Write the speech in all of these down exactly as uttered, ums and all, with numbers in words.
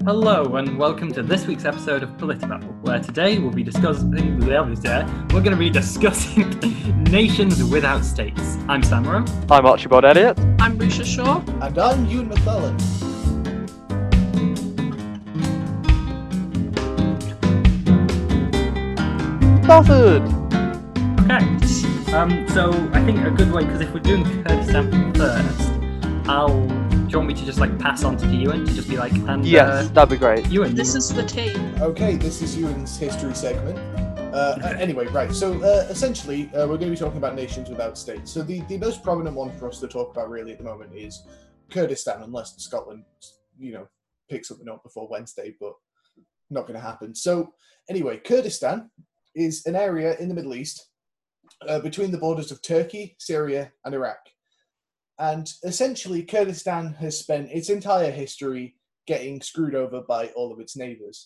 Hello and welcome to this week's episode of Politibabble, where today we'll be discussing we're going to be discussing nations without states. I'm Samara. I'm Archibald Elliott. I'm Risha Shaw. And I'm Ewan McClellan. Started! Okay, um, so I think a good way, because if we're doing Kurdistan first, I'll... Do you want me to just like pass on to Ewan to just be like, and yes, uh, that'd be great. Ewan, This is the team. Okay, this is Ewan's history segment. Uh, anyway, right, so uh, essentially uh, we're going to be talking about nations without states. So the, the most prominent one for us to talk about really at the moment is Kurdistan, unless Scotland, you know, picks something up before Wednesday, but not going to happen. So anyway, Kurdistan is an area in the Middle East uh, between the borders of Turkey, Syria, and Iraq. And essentially, Kurdistan has spent its entire history getting screwed over by all of its neighbours.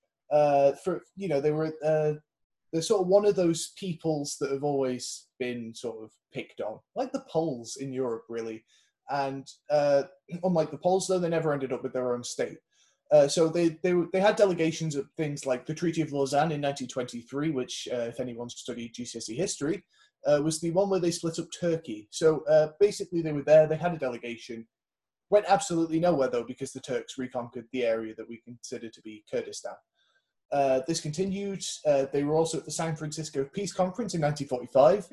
Uh, for you know, they were uh, they're sort of one of those peoples that have always been sort of picked on, like the Poles in Europe, really. And uh, unlike the Poles, though, they never ended up with their own state. Uh, so they they they had delegations of things like the Treaty of Lausanne in nineteen twenty-three, which, uh, if anyone's studied G C S E history, Uh, was the one where they split up Turkey. So uh, basically they were there, they had a delegation, went absolutely nowhere though because the Turks reconquered the area that we consider to be Kurdistan. Uh, this continued, uh, they were also at the San Francisco Peace Conference in nineteen forty-five.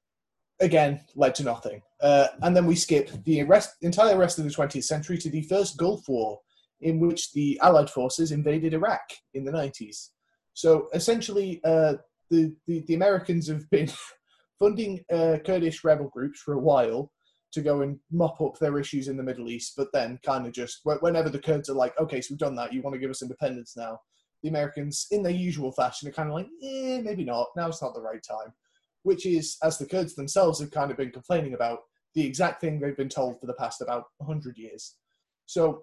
Again, led to nothing. Uh, and then we skip the rest, entire rest of the twentieth century to the first Gulf War, in which the Allied forces invaded Iraq in the nineties. So essentially uh, the, the, the Americans have been funding uh, Kurdish rebel groups for a while to go and mop up their issues in the Middle East, but then kind of just, whenever the Kurds are like, okay, so we've done that, you want to give us independence now, the Americans, in their usual fashion, are kind of like, eh, maybe not, now it's not the right time, which is, as the Kurds themselves have kind of been complaining about, the exact thing they've been told for the past about one hundred years. So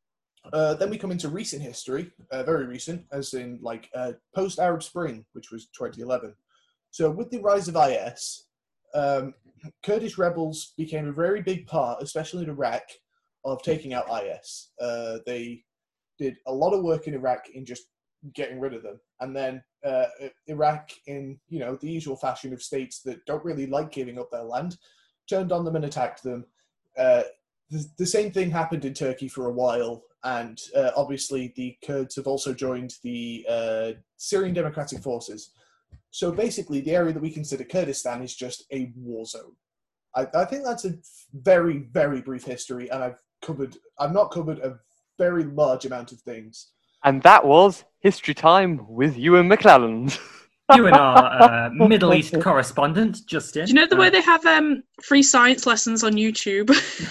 uh, then we come into recent history, uh, very recent, as in like uh, post-Arab Spring, which was twenty eleven. So with the rise of I S, um, Kurdish rebels became a very big part, especially in Iraq, of taking out I S. Uh, they did a lot of work in Iraq in just getting rid of them. And then uh, Iraq, in you know the usual fashion of states that don't really like giving up their land, turned on them and attacked them. Uh, the, the same thing happened in Turkey for a while. And uh, obviously the Kurds have also joined the uh, Syrian Democratic Forces. So basically, the area that we consider Kurdistan is just a war zone. I, I think that's a very, very brief history, and I've covered. I've not covered a very large amount of things. And that was History Time with Ewan McClellan. you and our uh, Middle East correspondent, Justin. Do you know the uh, way they have um, free science lessons on YouTube?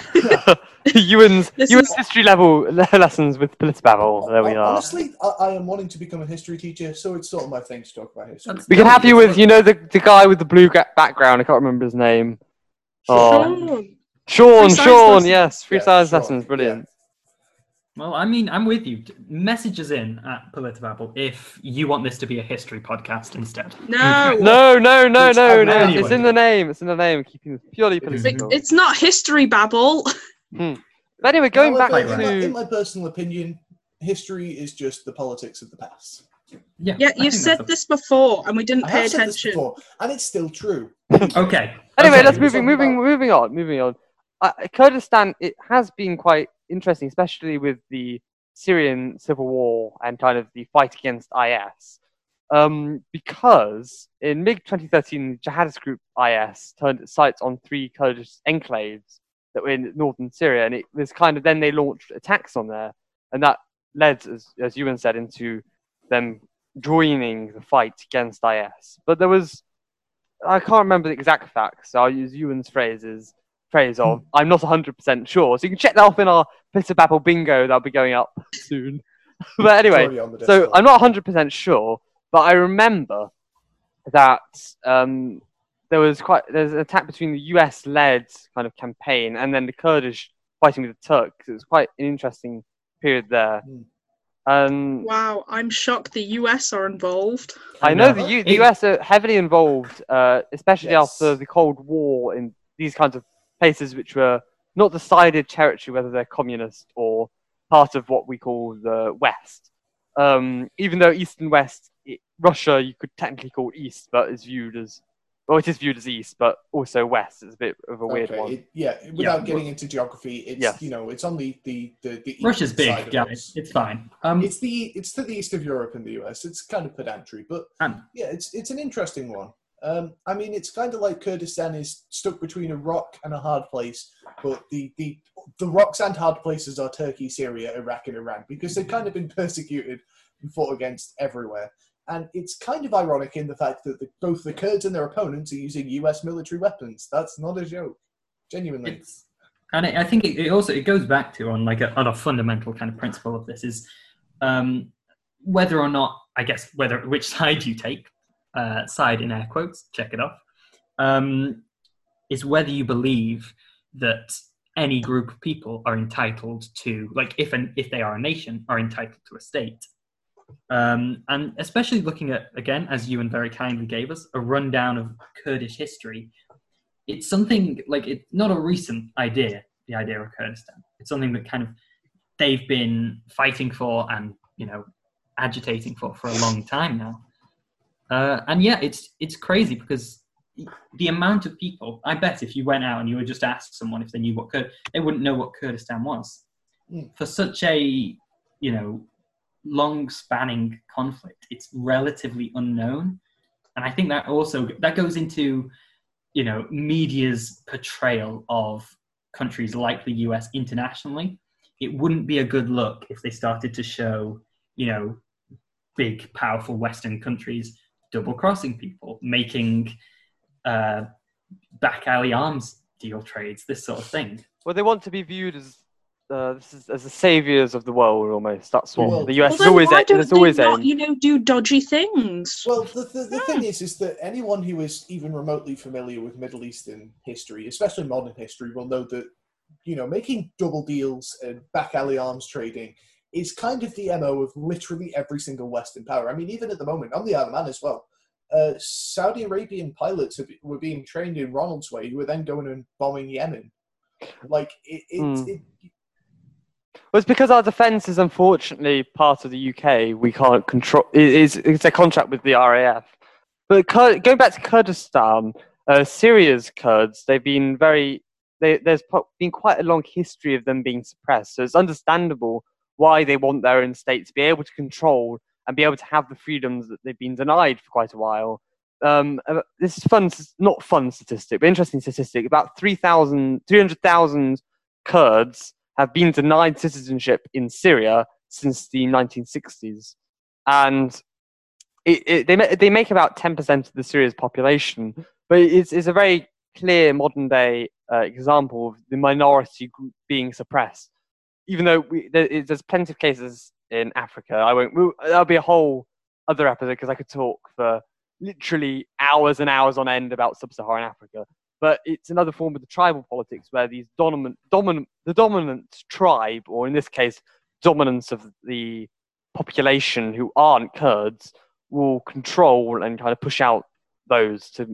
Ewan's, This Ewan's is- history level lessons with Politibabble. There we are. Honestly, I, I am wanting to become a history teacher, so it's sort of my thing to talk about history. That's- We can have you with, you know, the, the guy with the blue gra- background. I can't remember his name. Oh. Sean. Sean, Free science Sean, lessons. yes. Free Yeah, science Sean, lessons, brilliant. Well, I mean, I'm with you. Messages in at Politibabble if you want this to be a history podcast instead. No. No, no, no, Which no, I no. really It's want. in the name. It's in the name. Keeping it purely It is. political. It's not history babble. But anyway, going back However, in, my, in to... my personal opinion, history is just the politics of the past. Yeah, Yeah, I you've think said that's this before, and we didn't I pay have said this attention. before, and it's still true. a- Okay. Anyway, okay. let's we're moving, talking moving, about- moving on, moving on. Uh, Kurdistan, it has been quite interesting, especially with the Syrian civil war and kind of the fight against I S. Um, because in mid twenty thirteen, the jihadist group I S turned its sights on three Kurdish enclaves that were in northern Syria, and it was kind of then they launched attacks on there, and that led, as, as Ewan said, into them joining the fight against I S. But there was, I can't remember the exact facts, so I'll use Ewan's phrases, phrase of, I'm not one hundred percent sure. So you can check that off in our Politibabble bingo that'll be going up soon. But anyway, Sorry, on the so Discord. I'm not one hundred percent sure, but I remember that um, there was quite, there's an attack between the U S-led kind of campaign and then the Kurdish fighting with the Turks. It was quite an interesting period there. Mm. Um, Wow, I'm shocked the U S are involved. I know know. the, U- It- the U S are heavily involved, uh, especially Yes. after the Cold War, in these kinds of places which were not decided territory, whether they're communist or part of what we call the West. Um, even though East and West, it, Russia you could technically call East, but is viewed as well, it is viewed as East, but also West. It's a bit of a weird Okay, one. it- yeah, without Yeah. getting into geography, it's Yes. you know it's on the the the, the Russia's eastern side big, of guys. us. It's fine. Um, It's the it's to the east of Europe and the U S. It's kind of pedantry, but and yeah, it's it's an interesting one. Um, I mean, it's kind of like Kurdistan is stuck between a rock and a hard place, but the the the rocks and hard places are Turkey, Syria, Iraq, and Iran because they've kind of been persecuted and fought against everywhere. And it's kind of ironic in the fact that the, both the Kurds and their opponents are using U S military weapons. That's not a joke, genuinely. it's and I I think it, it also it goes back to on like a, on a fundamental kind of principle of this is um, whether or not I guess whether which side you take, uh, side in air quotes, check it off, um, is whether you believe that any group of people are entitled to, like if an if they are a nation, are entitled to a state. Um, and especially looking at, again, as Ewan very kindly gave us, a rundown of Kurdish history, it's something like it's not a recent idea, the idea of Kurdistan. It's something that kind of they've been fighting for and, you know, agitating for for a long time now. Uh, and yeah, it's it's crazy because the amount of people, I bet if you went out and you would just ask someone if they knew what Kurd, they wouldn't know what Kurdistan was. Mm. For such a, you know, long-spanning conflict, it's relatively unknown, and I think that also that goes into, you know, media's portrayal of countries like the U S internationally. It wouldn't be a good look if they started to show, you know, big, powerful Western countries double-crossing people, making uh, back alley arms deal trades, this sort of thing. Well, they want to be viewed as uh, this is, as the saviors of the world, almost. That's what Well, the U S Well, is then always. why a- don't There's they always not, a. you know, do dodgy things? Well, the, the, the thing is, is that anyone who is even remotely familiar with Middle Eastern history, especially modern history, will know that, you know, making double deals and back alley arms trading is kind of the M O of literally every single Western power. I mean, even at the moment, on the Isle of Man as well, uh, Saudi Arabian pilots have, were being trained in Ronald's way, who were then going and bombing Yemen. Like, it, it, Mm. it Well, it's because our defence is unfortunately part of the U K. We can't control. It is it's a contract with the R A F. But Kur- going back to Kurdistan, uh, Syria's Kurds, they've been very. They, there's po- been quite a long history of them being suppressed. So it's understandable why they want their own state to be able to control and be able to have the freedoms that they've been denied for quite a while. Um, uh, this is fun, not fun statistic, but interesting statistic. About three thousand, three hundred thousand Kurds have been denied citizenship in Syria since the nineteen sixties, and it, it, they ma- they make about ten percent of the Syria's population. But it's it's a very clear modern day uh, example of the minority group being suppressed. Even though we, there, it, there's plenty of cases in Africa, I won't. We'll, that'll be a whole other episode because I could talk for literally hours and hours on end about sub-Saharan Africa. But it's another form of the tribal politics where these dominant, dominant, the dominant tribe, or in this case, dominance of the population who aren't Kurds, will control and kind of push out those to.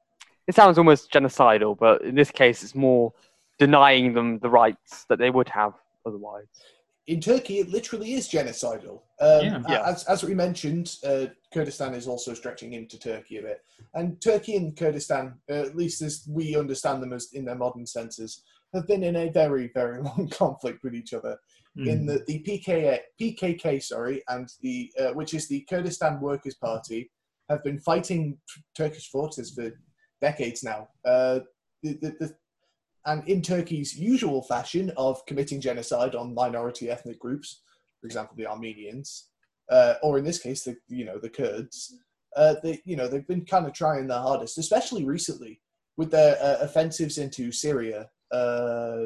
It sounds almost genocidal, but in this case, it's more denying them the rights that they would have otherwise. in Turkey, it literally is genocidal. Um, Yeah. Yeah. As, as we mentioned, uh, Kurdistan is also stretching into Turkey a bit. And Turkey and Kurdistan, uh, at least as we understand them as in their modern senses, have been in a very, very long conflict with each other. In the, the P K A, P K K, sorry, and the uh, which is the Kurdistan Workers' Party, have been fighting t- Turkish forces for decades now. Uh, the, the, the, and in Turkey's usual fashion of committing genocide on minority ethnic groups, for example, the Armenians, uh, or in this case, the you know the Kurds, uh, they you know they've been kind of trying their hardest, especially recently with their uh, offensives into Syria. Uh,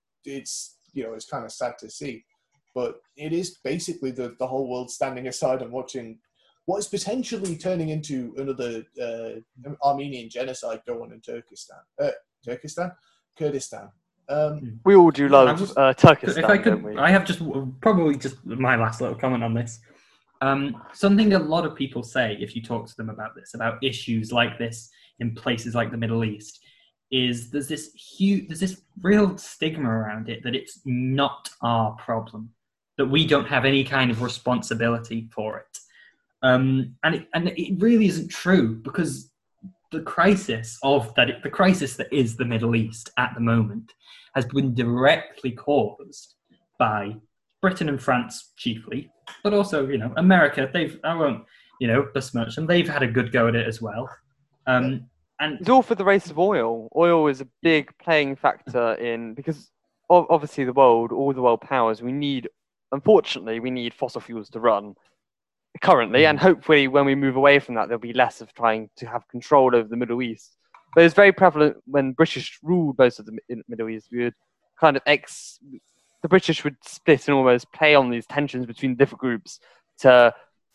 it's you know it's kind of sad to see, but it is basically the the whole world standing aside and watching what is potentially turning into another uh, Armenian genocide go on in Turkestan, uh, Turkestan, Kurdistan. Um, We all do Yeah, I love was- uh, Turkestan, if I don't could, we? I have just probably just my last little comment on this. Um, something a lot of people say if you talk to them about this, about issues like this in places like the Middle East, is there's this huge, there's this real stigma around it that it's not our problem. that we don't have any kind of responsibility for it. Um, and it, and it really isn't true, because the crisis of that, the crisis that is the Middle East at the moment, has been directly caused by Britain and France chiefly, but also, you know, America. They've, I won't, you know, besmirch them. They've had a good go at it as well. Um, and It's all for the race of oil. Oil is a big playing factor in, because o- obviously the world, all the world powers, we need, unfortunately, we need fossil fuels to run currently, and hopefully when we move away from that, there'll be less of trying to have control over the Middle East. But it's very prevalent when British ruled most of the Mi- Middle East. We would kind of ex, the British would split and almost play on these tensions between different groups to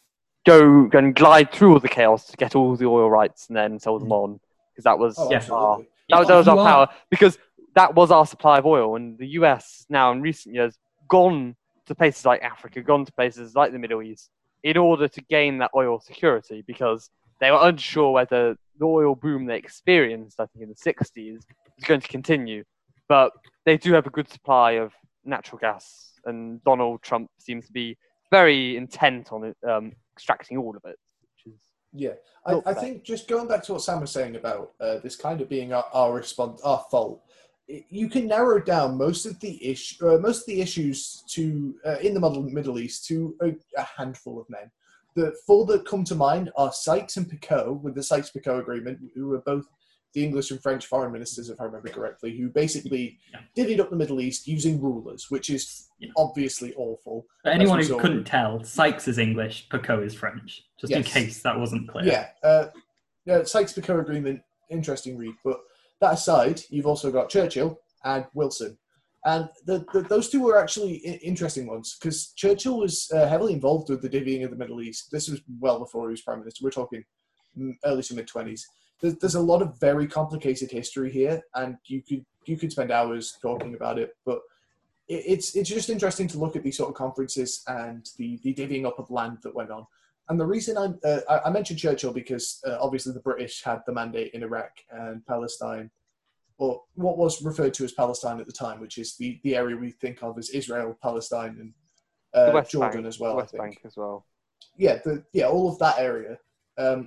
go and glide through all the chaos to get all the oil rights and then sell them on, because that was Oh, Yeah. our, absolutely. that, If that was you our are- power, because that was our supply of oil. And the U S now in recent years gone to places like Africa, gone to places like the Middle East in order to gain that oil security, because they were unsure whether the oil boom they experienced, I think in the sixties, is going to continue. But they do have a good supply of natural gas, and Donald Trump seems to be very intent on it, um, extracting all of it, which is Yeah, I, Not I bad. think just going back to what Sam was saying about uh, this kind of being our, our response, our fault. i- You can narrow down most of the issue, uh, most of the issues to uh, in the Middle Middle East to a, a handful of men. The four that come to mind are Sykes and Picot, with the Sykes-Picot Agreement, who were both the English and French foreign ministers, if I remember correctly, who basically Yeah. divvied up the Middle East using rulers, which is Yeah. obviously awful. For as anyone we who saw couldn't with- tell, Sykes is English, Picot is French, just in Yes. case that wasn't clear. Yeah, uh, yeah, Sykes-Picot Agreement, interesting read. But that aside, you've also got Churchill and Wilson, and the, the, those two were actually I- interesting ones, because Churchill was uh, heavily involved with the divvying of the Middle East. This was well before he was prime minister. We're talking mm, early to mid twenties. There's, there's a lot of very complicated history here, and you could you could spend hours talking about it, but it, it's it's just interesting to look at these sort of conferences and the, the divvying up of land that went on. And the reason I'm, uh, I, I mentioned Churchill because uh, obviously the British had the mandate in Iraq and Palestine, or what was referred to as Palestine at the time, which is the, the area we think of as Israel, Palestine, and uh, the West Jordan Bank, as well. the West I think. Bank as well. Yeah, the, yeah, all of that area. Um,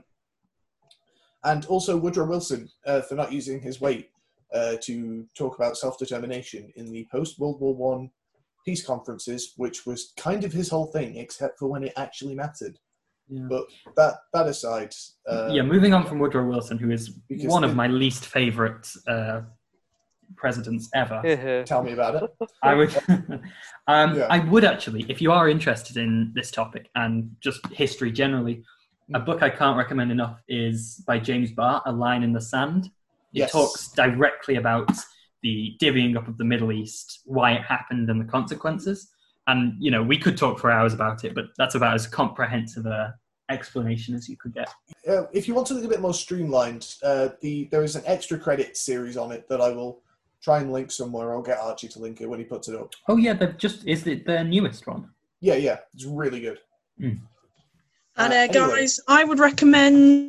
and also Woodrow Wilson uh, for not using his weight uh, to talk about self-determination in the post-World War One peace conferences, which was kind of his whole thing, except for when it actually mattered. Yeah. But that that aside, uh, yeah, moving on from Woodrow Wilson, who is Because one of the- my least favourite uh, presidents ever. Here, here. tell me about it. I would, um, Yeah. I would actually, if you are interested in this topic and just history generally, a Mm. book I can't recommend enough is by James Barr, A Line in the Sand. It Yes. talks directly about the divvying up of the Middle East, why it happened, and the consequences. And you know, we could talk for hours about it, but that's about as comprehensive a explanation as you could get. Uh, if you want something a bit more streamlined, uh, the there is an extra credit series on it that I will try and link somewhere. I'll get Archie to link it when he puts it up. Oh yeah, they've just is it their newest one? Yeah, yeah, it's really good. Mm. And uh, Uh, anyway. guys, I would recommend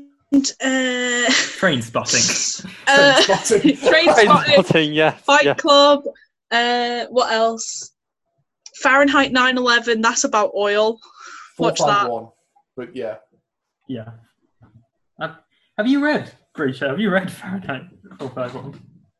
uh, Train spotting. uh, Trainspotting. Train Train Spotting, spotting, yes. Fight yeah. Club. Uh, what else? Fahrenheit nine eleven. That's about oil. Four Watch five that. one. But yeah, Yeah. Have, have you read, Grisha? Have you read Fahrenheit four five one?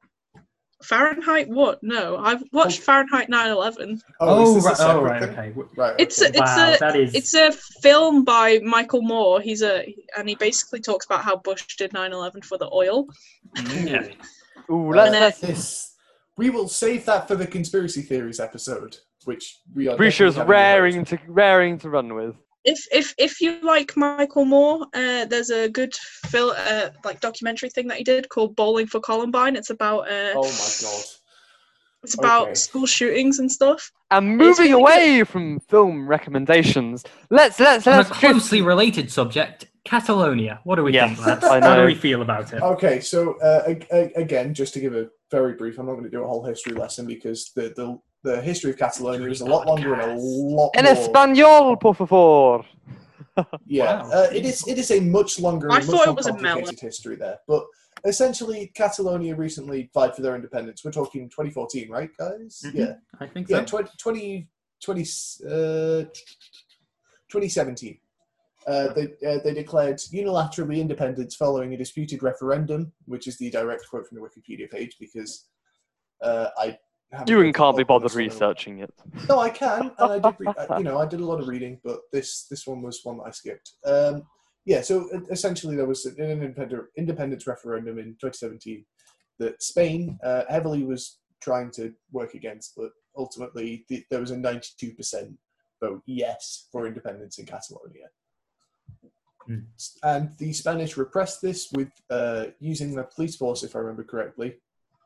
Fahrenheit what? No, I've watched Oh. Fahrenheit nine eleven. oh, is this right. a separate Oh, right. thing? Okay. W- Right. It's okay. a, it's wow, a that is. it's a film by Michael Moore. He's a and he basically talks about how Bush did nine eleven for the oil. yeah. Ooh, Uh, let's, Uh, let's, this, we will save that for the conspiracy theories episode, which we are. Grisha's definitely having raring to raring to run with. If if if you like Michael Moore, uh, there's a good film uh, like documentary thing that he did called Bowling for Columbine. It's about uh, Oh my god. it's about okay. school shootings and stuff. And It's moving really away from film recommendations, let's let's On a let's closely related subject, Catalonia. What do we Yes, think, lads? I How do know. we feel about it? Okay, so uh, ag- ag- again, just to give a very brief, I'm not going to do a whole history lesson because the the, the history of Catalonia is a lot longer and a lot En more. español, por favor. Yeah, Wow. uh, it is. It is a much longer, I and much thought it more was a melon. complicated history there. But essentially, Catalonia recently vied for their independence. We're talking twenty fourteen, right, guys? Mhm. Yeah, I think yeah, so. twenty, twenty twenty, uh, twenty seventeen. Uh, they uh, they declared unilaterally independence following a disputed referendum, which is the direct quote from the Wikipedia page because uh, I haven't You read can't the be book on bothered this one. researching it. No, I can, and I did. Re- you know, I did a lot of reading, but this this one was one that I skipped. Um, yeah, so essentially there was an independent independence referendum in twenty seventeen that Spain uh, heavily was trying to work against, but ultimately the, there was a ninety-two percent vote yes for independence in Catalonia. Mm. And the Spanish repressed this with uh, using the police force, if I remember correctly.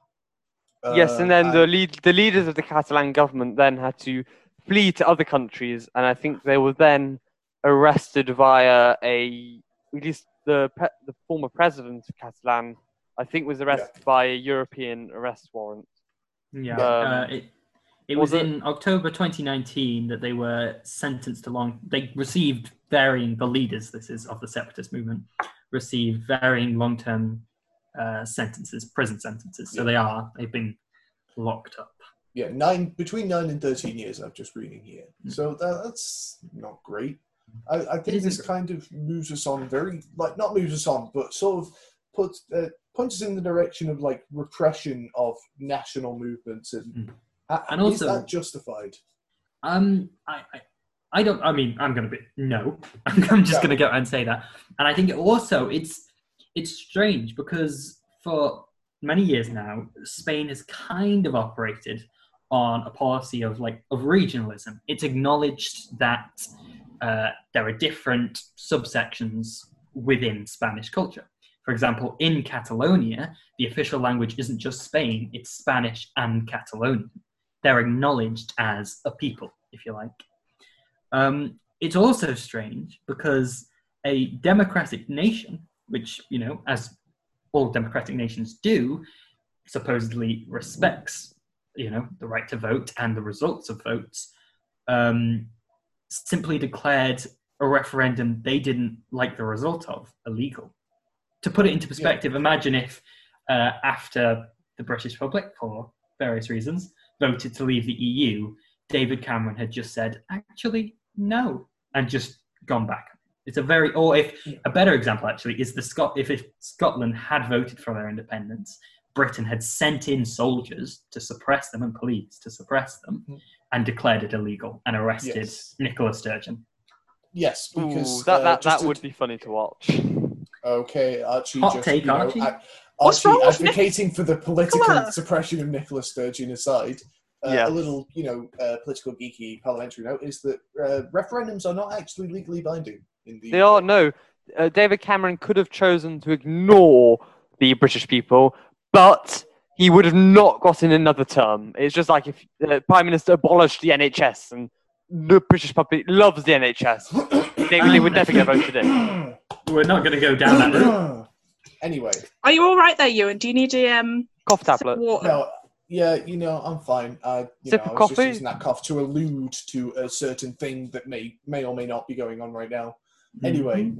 Yes, and Um, then the lead, the leaders of the Catalan government then had to flee to other countries, and I think they were then arrested via a, at least the pe- the former president of Catalan, I think, was arrested Yeah. by a European arrest warrant. Yeah, Um, uh, it it was was it- in October twenty nineteen that they were sentenced to long. They received varying. The leaders, this is of the separatist movement, received varying long-term uh, sentences, prison sentences. So Yeah. they are they've been locked up. Yeah, nine between nine and thirteen years. I'm just reading here, Mm. so that, that's not great. I, I think isn't. this kind of moves us on very, like, not moves us on, but sort of puts uh, points us in the direction of like repression of national movements, and Mm. uh, And is also- that justified? Um, I, I, I don't. I mean, I'm gonna be no. I'm, I'm just No. gonna go and say that. And I think it also it's it's strange because for many years now, Spain has kind of operated on a policy of like of regionalism. It's acknowledged that uh, there are different subsections within Spanish culture. For example, in Catalonia, the official language isn't just Spain; it's Spanish and Catalonian. They're acknowledged as a people, if you like. Um, it's also strange because a democratic nation, which, you know, as all democratic nations do, supposedly respects, you know, the right to vote and the results of votes, um, simply declared a referendum they didn't like the result of illegal. To put it into perspective, imagine if uh, after the British Republic, for various reasons, voted to leave the E U, David Cameron had just said, actually, no, and just gone back. It's a very, or if a better example actually is the Scot. If, if Scotland had voted for their independence, Britain had sent in soldiers to suppress them and police to suppress them, Mhm. and declared it illegal and arrested Yes. Nicola Sturgeon. Yes, because Ooh, that uh, that, just that to- would be funny to watch. Okay, Archie. Hot just, take, you know, Archie. ad- What's Archie wrong with Nick- advocating for the political Nicola? suppression of Nicola Sturgeon aside. Uh, Yes. A little, you know, uh, political geeky parliamentary note is that uh, referendums are not actually legally binding in the. They are, no. Uh, David Cameron could have chosen to ignore the British people, but he would have not gotten another term. It's just like if the Prime Minister abolished the N H S and the British public loves the N H S, they, they would never get voted in. We're not going to go down that route. Anyway, Are you all right there, Ewan? Do you need a um Cough tablet. water? no, yeah, you know, I'm fine. I, you Sip know, of I was just coffee? using that cough to allude to a certain thing that may may or may not be going on right now. Anyway,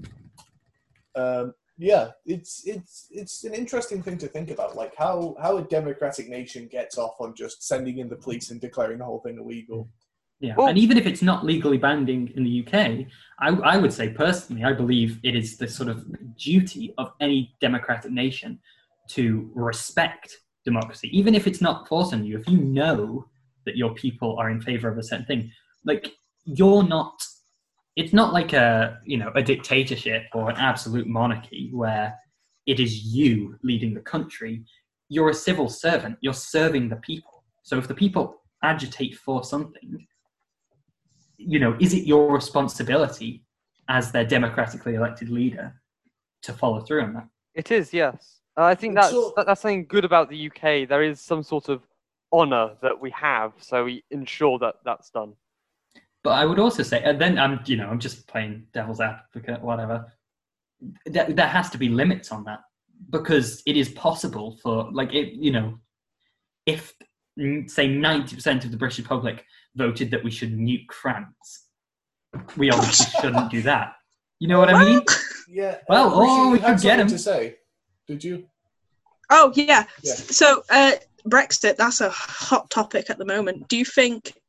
um, yeah, it's it's it's an interesting thing to think about, like how how a democratic nation gets off on just sending in the police and declaring the whole thing illegal. Yeah, Well- and even if it's not legally binding in the U K, I, I would say personally, I believe it is the sort of duty of any democratic nation to respect democracy, even if it's not forced on you. If you know that your people are in favor of a certain thing, like you're not. It's not like a you know a dictatorship or an absolute monarchy where it is you leading the country. You're a civil servant. You're serving the people. So if the people agitate for something, you know, is it your responsibility as their democratically elected leader to follow through on that? It is, yes. Uh, I think It's that's all- that, that's something good about the U K. There is some sort of honour that we have, so we ensure that that's done. But I would also say, and then I'm, you know, I'm just playing devil's advocate, whatever. There, there has to be limits on that because it is possible for, like, it, you know, if mm, say ninety percent of the British public voted that we should nuke France, we obviously shouldn't do that. You know what I mean? Yeah. Well, uh, Rishi, oh, you we had could get something him. to say. Did you? Oh yeah. Yeah. So uh, Brexit, that's a hot topic at the moment. Do you think,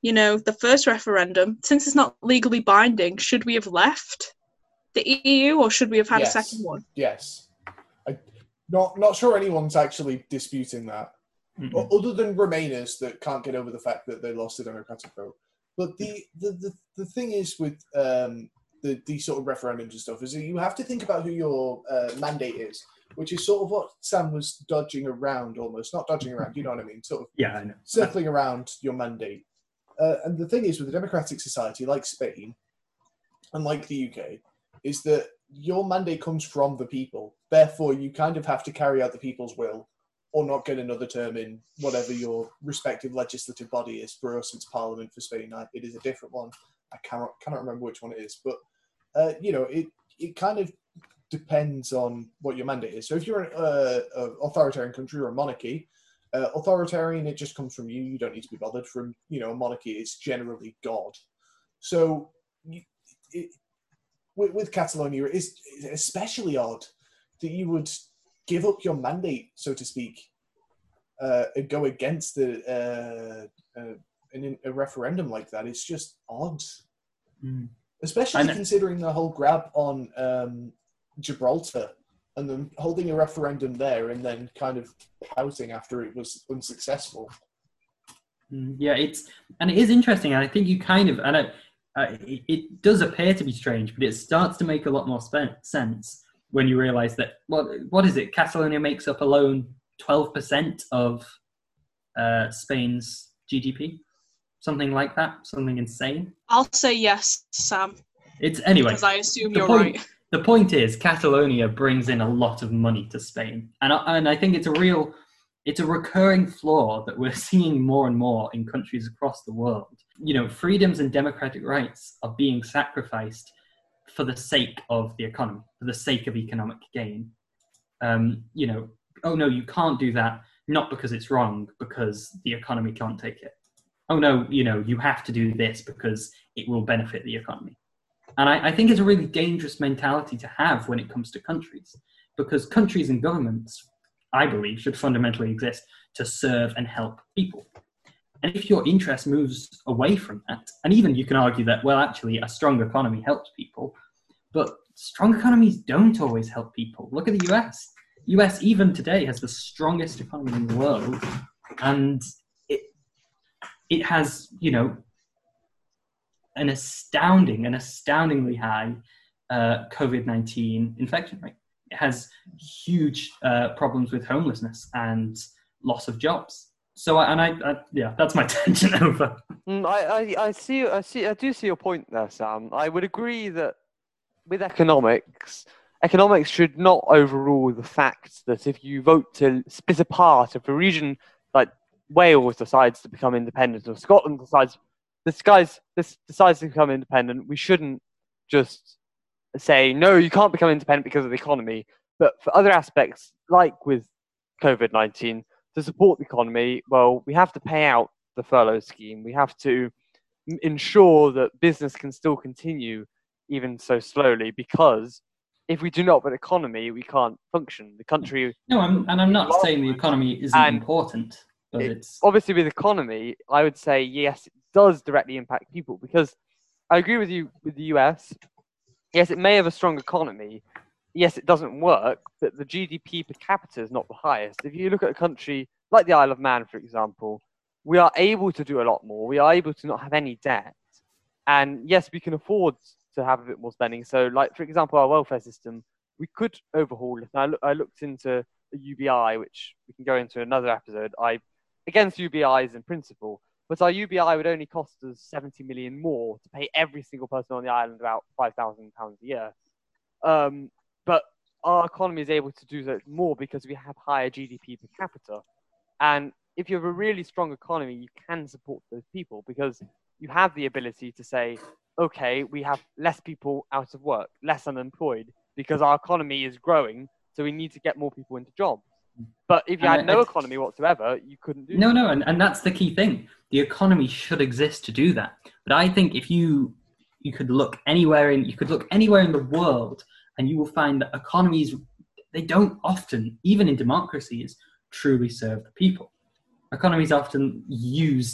you know, the first referendum, since it's not legally binding, should we have left the E U or should we have had yes. a second one? Yes. I, not not sure anyone's actually disputing that. Mm-mm. Other than Remainers that can't get over the fact that they lost the Democratic vote. But the the, the, the thing is with um, the these sort of referendums and stuff is that you have to think about who your uh, mandate is, which is sort of what Sam was dodging around almost. Not dodging around, you know what I mean? Sort of Yeah, I know. circling around your mandate. Uh, and the thing is with a democratic society like Spain and like the U K is that your mandate comes from the people. Therefore, you kind of have to carry out the people's will or not get another term in whatever your respective legislative body is. For us, it's Parliament. For Spain, it is a different one. I cannot cannot remember which one it is. But, uh, you know, it, it kind of depends on what your mandate is. So if you're an uh, authoritarian country or a monarchy, uh, authoritarian, it just comes from you. You don't need to be bothered. From, you know, a monarchy, it's generally God. So it, with, with Catalonia, it's especially odd that you would give up your mandate, so to speak, uh, and go against the uh, uh, in a referendum like that. It's just odd, Mm. especially And- considering the whole grab on um, Gibraltar and then holding a referendum there and then kind of pouting after it was unsuccessful. Mm, Yeah, it's and it is interesting. And I think you kind of and I, uh, it, it does appear to be strange, but it starts to make a lot more spe- sense when you realise that what what is it? Catalonia makes up alone twelve percent of uh, Spain's G D P, something like that, something insane. I'll say yes, Sam, It's anyway. because I assume the you're point, right. The point is, Catalonia brings in a lot of money to Spain, and I, and I think it's a real, it's a recurring flaw that we're seeing more and more in countries across the world. You know, freedoms and democratic rights are being sacrificed for the sake of the economy, for the sake of economic gain. Um, you know, oh no, you can't do that, not because it's wrong, because the economy can't take it. Oh no, you know, you have to do this because it will benefit the economy. And I, I think it's a really dangerous mentality to have when it comes to countries, because countries and governments, I believe, should fundamentally exist to serve and help people. And if your interest moves away from that, and even you can argue that, well, actually, a strong economy helps people, but strong economies don't always help people. Look at the U S. U S even today has the strongest economy in the world, and it it has, you know, an astounding, an astoundingly high uh, COVID nineteen infection rate. It has huge uh, problems with homelessness and loss of jobs. So, I, and I, I, yeah, that's my tangent over. Mm, I, I, I see, I see, I do see your point there, Sam. I would agree that with economics, economics should not overrule the fact that if you vote to split apart, if a region like Wales decides to become independent, or Scotland decides this guy's this decides to become independent, we shouldn't just say no, you can't become independent because of the economy. But for other aspects, like with COVID nineteen, to support the economy, well, we have to pay out the furlough scheme. We have to m- ensure that business can still continue, even so slowly, because if we do not have an economy, we can't function. The country, No, I'm, and I'm not saying the economy isn't And important, but it- it's obviously with economy, I would say yes, it does directly impact people, because I agree with you with the U S. Yes, it may have a strong economy. Yes, it doesn't work, but the G D P per capita is not the highest. If you look at a country like the Isle of Man, for example, we are able to do a lot more. We are able to not have any debt. And yes, we can afford to have a bit more spending. So, like, for example, our welfare system, we could overhaul it. And I, look, I looked into a U B I, which we can go into another episode. I against U B Is in principle, but our U B I would only cost us seventy million more to pay every single person on the island about five thousand pounds a year. Um, but our economy is able to do that more because we have higher G D P per capita. And if you have a really strong economy, you can support those people because you have the ability to say, okay, we have less people out of work, less unemployed, because our economy is growing, so we need to get more people into jobs. But if you And had I- no I- economy whatsoever, you couldn't do No, that. no, and, and that's the key thing. The economy should exist to do that. But I think if you you could look anywhere in you could look anywhere in the world, and you will find that economies, they don't often, even in democracies, truly serve the people. Economies are often used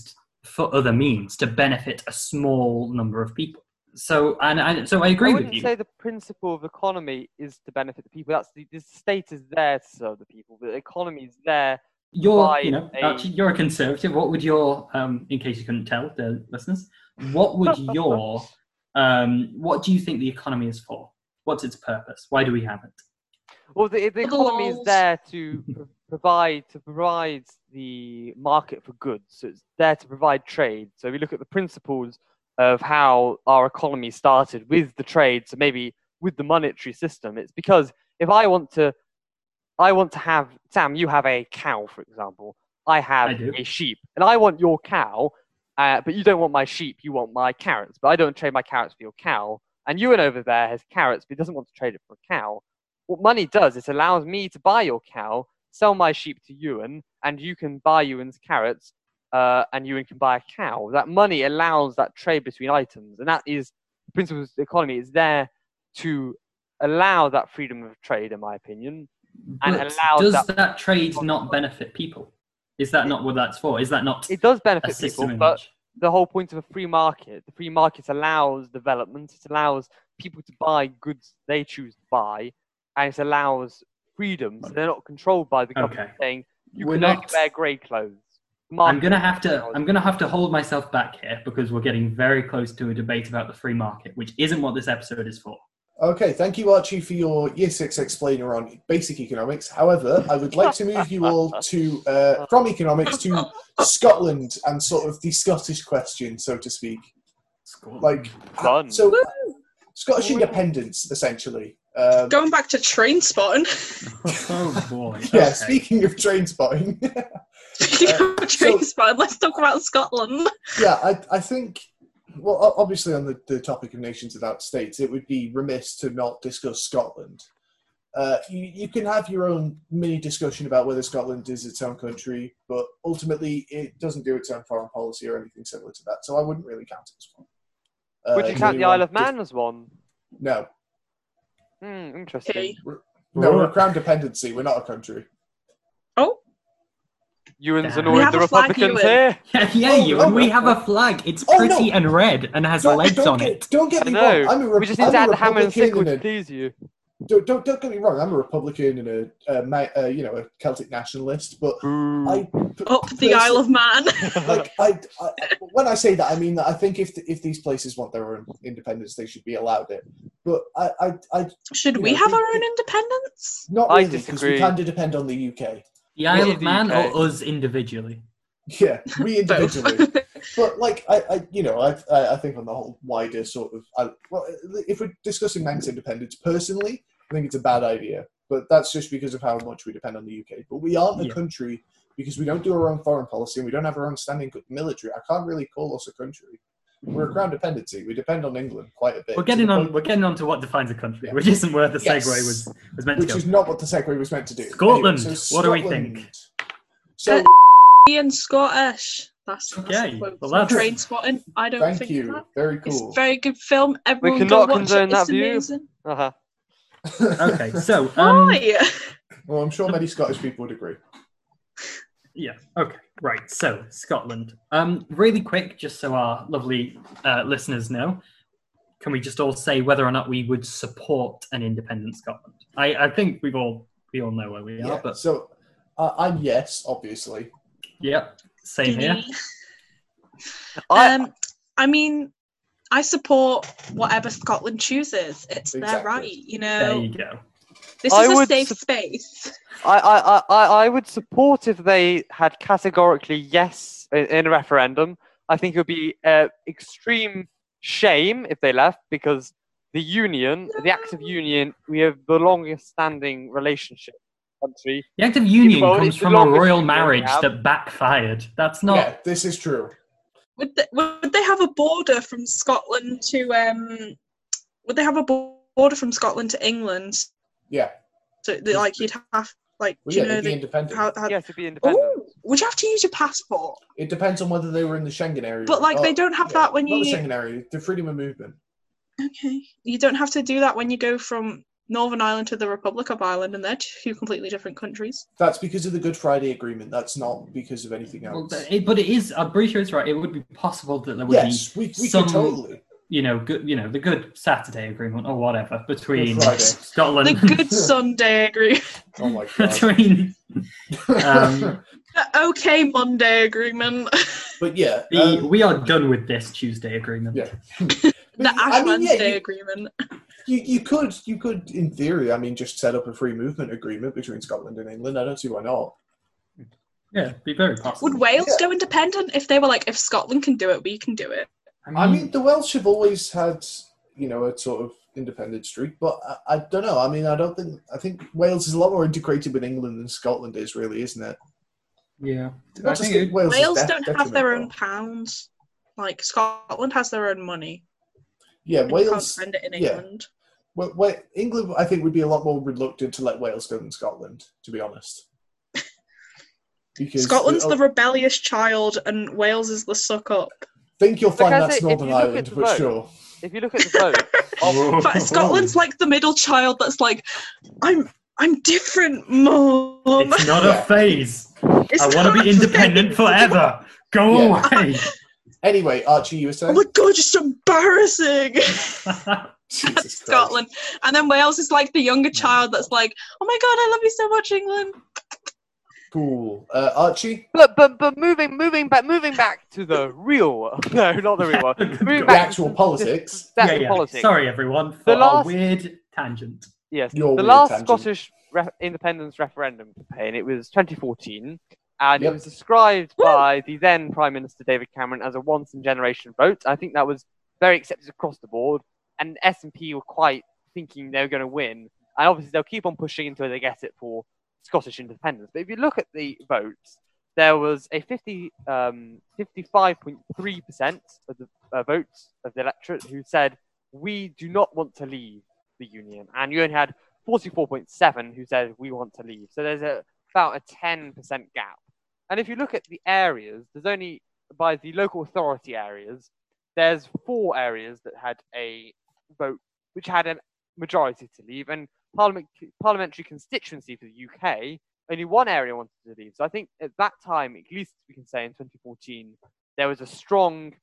for other means to benefit a small number of people. So, and, and so I agree I with wouldn't you. say the principle of economy is to benefit the people. That's the, the state is there to serve the people. The economy is there. You're, by you know, a- actually, you're a conservative. What would your, um, in case you couldn't tell the listeners, what would your, um, what do you think the economy is for? What's its purpose? Why do we have it? Well, the, the The economy is laws. there to pr- provide to provide the market for goods. So it's there to provide trade. So we look at the principles of how our economy started with the trade. So maybe with the monetary system, it's because if I want to, I want to have Sam. You have a cow, for example. I have I do. a sheep, and I want your cow, uh, but you don't want my sheep. You want my carrots, but I don't trade my carrots for your cow. And Ewan over there has carrots, but he doesn't want to trade it for a cow. What money does, it allows me to buy your cow, sell my sheep to Ewan, and you can buy Ewan's carrots, uh, and Ewan can buy a cow. That money allows that trade between items, and that is the principle of the economy is there to allow that freedom of trade, in my opinion, and But allows does that. that trade not benefit people? Is that not what that's for? Is that not It does a benefit system people, in but which? the whole point of a free market, the free market allows development. It allows people to buy goods they choose to buy, and it allows freedom. So they're not controlled by the government Okay. saying you We're can only not- wear grey clothes. The I'm market gonna have to. allows- I'm gonna have to hold myself back here because we're getting very close to a debate about the free market, which isn't what this episode is for. Okay, thank you, Archie, for your Year six explainer on basic economics. However, I would like to move you all to uh, from economics to Scotland and sort of the Scottish question, so to speak. Like, Fun. so Woo! Scottish independence, essentially. Um, Going back to train spotting. Oh boy. yeah, Okay. speaking of train spotting. Speaking Uh, of train so- spotting, let's talk about Scotland. yeah, I, I think, well, o- obviously on the, the topic of nations without states, it would be remiss to not discuss Scotland. Uh, you, you can have your own mini discussion about whether Scotland is its own country, but ultimately it doesn't do its own foreign policy or anything similar to that, so I wouldn't really count it as one. Uh, Would you if count the anyone Isle of dis- Man as one? No. Hmm, interesting. Okay. No, we're a crown dependency, we're not a country. Oh, Ewan's Damn. annoyed We have the a flag, Republicans Ewan. here. Yeah, yeah, Oh, you. oh, and we no. have a flag. It's Oh, pretty no. and red and has Don't, legs don't on get, it. don't get I me know. wrong. I'm a, Re- we just need I'm to a add the hammer and Republican sickle and to a please you. don't, don't, don't get me wrong. I'm a Republican and a, a, ma- uh, you know a Celtic nationalist, but Boo. I up the Isle of Man. like I, I when I say that I mean that I think if if these places want their own independence, they should be allowed it. But I I, I Should You we know, have the- our own independence? not I really because we disagree. kind of depend on the U K. The Isle We of the Man U K. or us individually? Yeah, we Both. individually. But like I, I you know I I I think on the whole wider sort of I, well if we're discussing men's independence personally, I think it's a bad idea. But that's just because of how much we depend on the U K. But we aren't a Yeah. country because we don't do our own foreign policy and we don't have our own standing military. I can't really call us a country. We're a crown dependency. We depend on England quite a bit. We're to getting the on. point- We're getting on to what defines a country, Yeah. which isn't where the segue Yes. was was meant which to go. is not what the segue was meant to do. Scotland. Anyway, so What do we Scotland. think? So Uh, Ian Scottish. That's, that's Okay, the quote well, from that's- train spotting. I don't thank think you. that. Very It's cool. a very good film. Everyone cannot go watch condone it. It's that view. amazing. Uh-huh. Okay, so um, Why? Well, I'm sure many Scottish people would agree. yeah, okay, right. So Scotland. Um, really quick, just so our lovely uh, listeners know, can we just all say whether or not we would support an independent Scotland? I, I think we've all we all know where we Yeah. are, but So uh, I'm yes, obviously. yep, same here. I, Um, I mean, I support whatever Scotland chooses. It's their Exactly. right, you There know. you go. This I is a would safe sup- space. I, I, I, I would support if they had categorically yes in, in a referendum. I think it would be uh, extreme shame if they left because the union, the Act of Union, we have the longest standing relationship in the country. The Act of Union Well, comes it's the from a longest royal union we marriage have. that backfired. That's not. Yeah, this is true. Would they, would they have a border from Scotland to um? Would they have a bo- border from Scotland to England? Yeah. So that, like you'd have like Well, do yeah, you know they'd be the, independent. how, how Yes, to be independent. Oh, would you have to use your passport? It depends on whether they were in the Schengen area. But, like, Oh, they don't have yeah, that when not you- the Schengen area, the freedom of movement. Okay, you don't have to do that when you go from Northern Ireland to the Republic of Ireland, and they're two completely different countries. That's because of the Good Friday Agreement. That's not because of anything Well, else. but it, but it is. I'm pretty sure it's right. It would be possible that there would yes, be we, we some, could totally. you know, good, you know, the Good Saturday Agreement or whatever between Good Friday. Scotland, The Good Sunday Agreement. Oh my god. between um, The OK Monday Agreement. but yeah, the um, we are done with this Tuesday Agreement. yeah. The Ash I mean, yeah, Wednesday you- Agreement. You, you could, you could, in theory, I mean, just set up a free movement agreement between Scotland and England. I don't see why not. Yeah, it'd be very possible. Would Wales Yeah. go independent if they were like, if Scotland can do it, we can do it? I mean, the Welsh have always had, you know, a sort of independent streak, but I, I don't know. I mean, I don't think, I think Wales is a lot more integrated with England than Scotland is, really, isn't it? yeah, I I just think think it, Wales, is Wales def- don't have their own detrimental. pounds. Like, Scotland has their own money. Yeah, And you can't Wales. spend it in yeah. England. Well, well, England, I think, would be a lot more reluctant to let Wales go than Scotland, to be honest. Because Scotland's I the rebellious child, and Wales is the suck up. think you'll find Like I that's say, if Northern you look at Ireland the for vote- sure. If you look at the vote, Whoa. But Scotland's like the middle child that's like, I'm I'm different, Mom. it's not Yeah. a phase. It's I want to not be a independent phase. forever. Go Yeah. away. Anyway, Archie, you were Oh saying? my god, just embarrassing. Jesus That's Christ. Scotland. And then Wales is like the younger child that's like, oh my god, I love you so much, England. Cool. Uh, Archie? but but but moving moving back moving back to the real world. No, not the real world. Moving The back actual to- politics. to- to yeah, actual yeah. politics. Sorry, everyone, for The our last- weird tangent. Yes, Your the weird last tangent. Scottish re- independence referendum campaign, it was twenty fourteen, and Yep. it was described by the then Prime Minister David Cameron as a once-in-generation vote. I think that was very accepted across the board, and S and P were quite thinking they were going to win, and obviously they'll keep on pushing until they get it for Scottish independence. But if you look at the votes, there was a fifty, um, fifty-five point three percent of the uh, votes of the electorate who said, we do not want to leave the union, and you only had forty-four point seven who said we want to leave. So there's a, about a ten percent gap. And if you look at the areas, there's only, by the local authority areas, there's four areas that had a vote which had a majority to leave, and parliament, parliamentary constituency for the U K, only one area wanted to leave. So I think at that time, at least we can say in twenty fourteen, there was a strong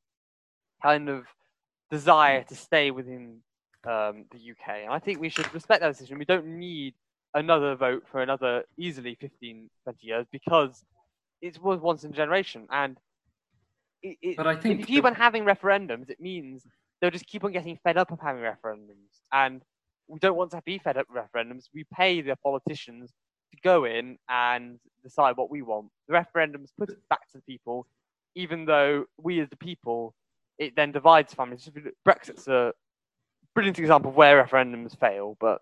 kind of desire to stay within um, the U K. And I think we should respect that decision. We don't need another vote for another easily fifteen, twenty years because it was once in a generation. And it, it, But I think if you keep the- on having referendums, it means they'll just keep on getting fed up of having referendums. And we don't want to be fed up with referendums. We pay the politicians to go in and decide what we want. The referendums put it back to the people, even though we as the people, it then divides families. Brexit's a brilliant example of where referendums fail, but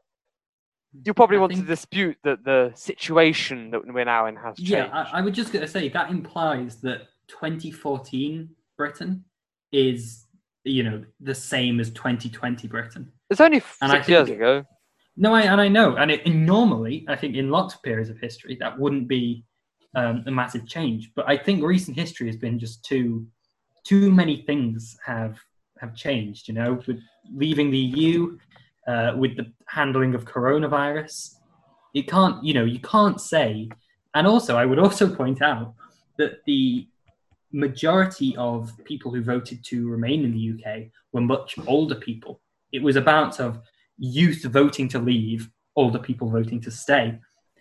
you probably I want think- to dispute that the situation that we're now in has changed. Yeah, I, I would just gonna say that implies that twenty fourteen Britain is, you know, the same as twenty twenty Britain. It's only And I six years think- ago. No, I, and I know, and, it, and normally, I think in lots of periods of history, that wouldn't be um, a massive change. But I think recent history has been just too, too many things have have changed. You know, with leaving the E U, uh, with the handling of coronavirus, you can't, you know, you can't say. And also, I would also point out that the majority of people who voted to remain in the U K were much older people. It was about of youth voting to leave, older people voting to stay.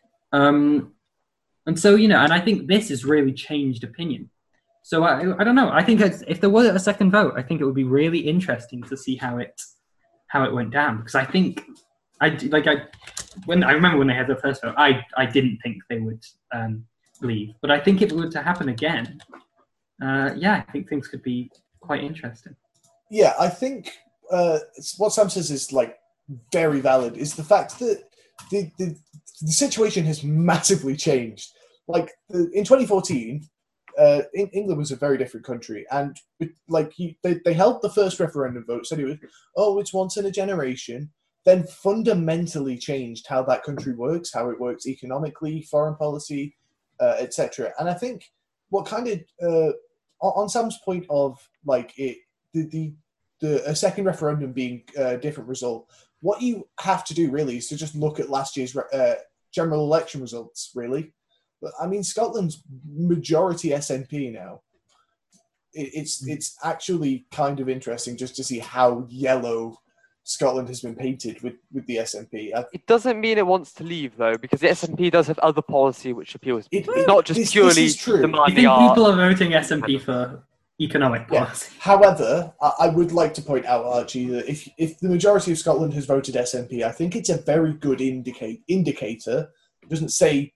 Um, and so, you know, and I think this has really changed opinion. So I, I don't know. I think it's, if there was a second vote, I think it would be really interesting to see how it how it went down. Because I think I d- like I when I remember when they had the first vote, I I didn't think they would um, leave. But I think if it were to happen again, uh, yeah, I think things could be quite interesting. Yeah, I think uh, it's- what Sam says is like very valid. Is the fact that the the, the situation has massively changed. Like the, in twenty fourteen, uh, in, England was a very different country, and like you, they they held the first referendum vote, said it was oh it's once in a generation. Then fundamentally changed how that country works, how it works economically, foreign policy, uh, et cetera. And I think what kind of uh, on on Sam's point of like it the the, the a second referendum being a different result, what you have to do really is to just look at last year's uh, general election results. Really, but I mean, Scotland's majority S N P now. It, it's it's actually kind of interesting just to see how yellow Scotland has been painted with, with the S N P. I, It doesn't mean it wants to leave, though, because the S N P does have other policy which appeals. It- It's it- not just this- this purely is true. I demanding think art. people are voting S and P for economic Yeah. policy. However, I, I would like to point out, Archie, that if if the majority of Scotland has voted S N P, I think it's a very good indicate indicator. It doesn't say,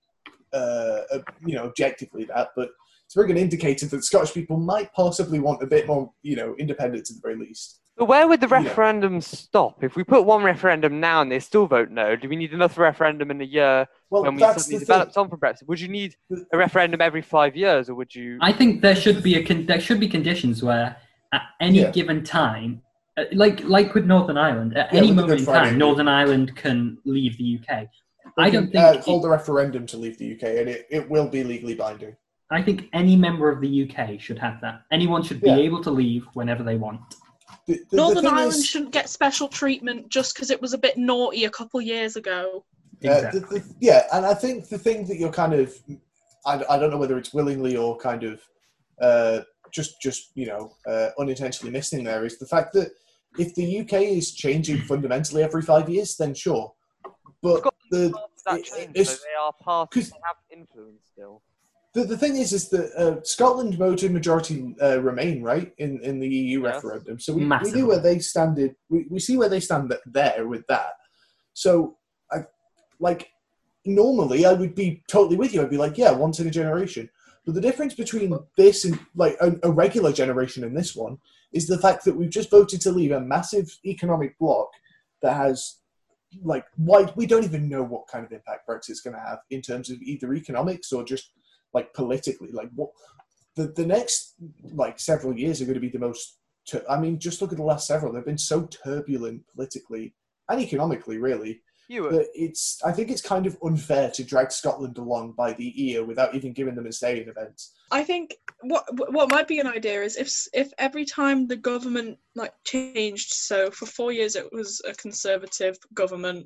uh, uh, you know, objectively that, but it's a very good indicator that Scottish people might possibly want a bit more, you know, independence at the very least. But where would the Yeah. referendum stop? If we put one referendum now and they still vote no, do we need another referendum in a year Well, when we that's suddenly the developed thing. on from Brexit? Would you need a referendum every five years, or would you? I think there should be a con- there should be conditions where at any Yeah. given time, uh, like like with Northern Ireland, at Yeah, any with the moment Good in Friday time, Agreement. Northern Ireland can leave the U K. They I can, don't think uh, it- hold a referendum to leave the U K, and it, it will be legally binding. I think any member of the U K should have that. Anyone should be Yeah. able to leave whenever they want. The, the, the Northern thing Ireland is, shouldn't get special treatment just because it was a bit naughty a couple years ago. Uh, Exactly. the, the, yeah, and I think the thing that you're kind of, I, I don't know whether it's willingly or kind of uh, just, just you know, uh, unintentionally missing there is the fact that if the U K is changing fundamentally every five years, then sure. But the, Part of that it- change, it's- so they are part. 'cause- They have influence still. the, the thing is, is that uh, Scotland voted majority uh, Remain, right, in, in the E U Yes. referendum. So we, we Massively. knew where they standed. We, we see where they stand there with that. So, I, like, normally I would be totally with you. I'd be like, yeah, once in a generation. But the difference between this and, like, a, a regular generation and this one is the fact that we've just voted to leave a massive economic bloc that has, like, wide, we don't even know what kind of impact Brexit's going to have in terms of either economics or just, like, politically. Like, what the, the next, like, several years are going to be the most, tur- I mean, just look at the last several. They've been so turbulent politically and economically, really. You were. But it's, I think it's kind of unfair to drag Scotland along by the ear without even giving them a say in events. I think what what might be an idea is if if every time the government like changed, so for four years it was a conservative government,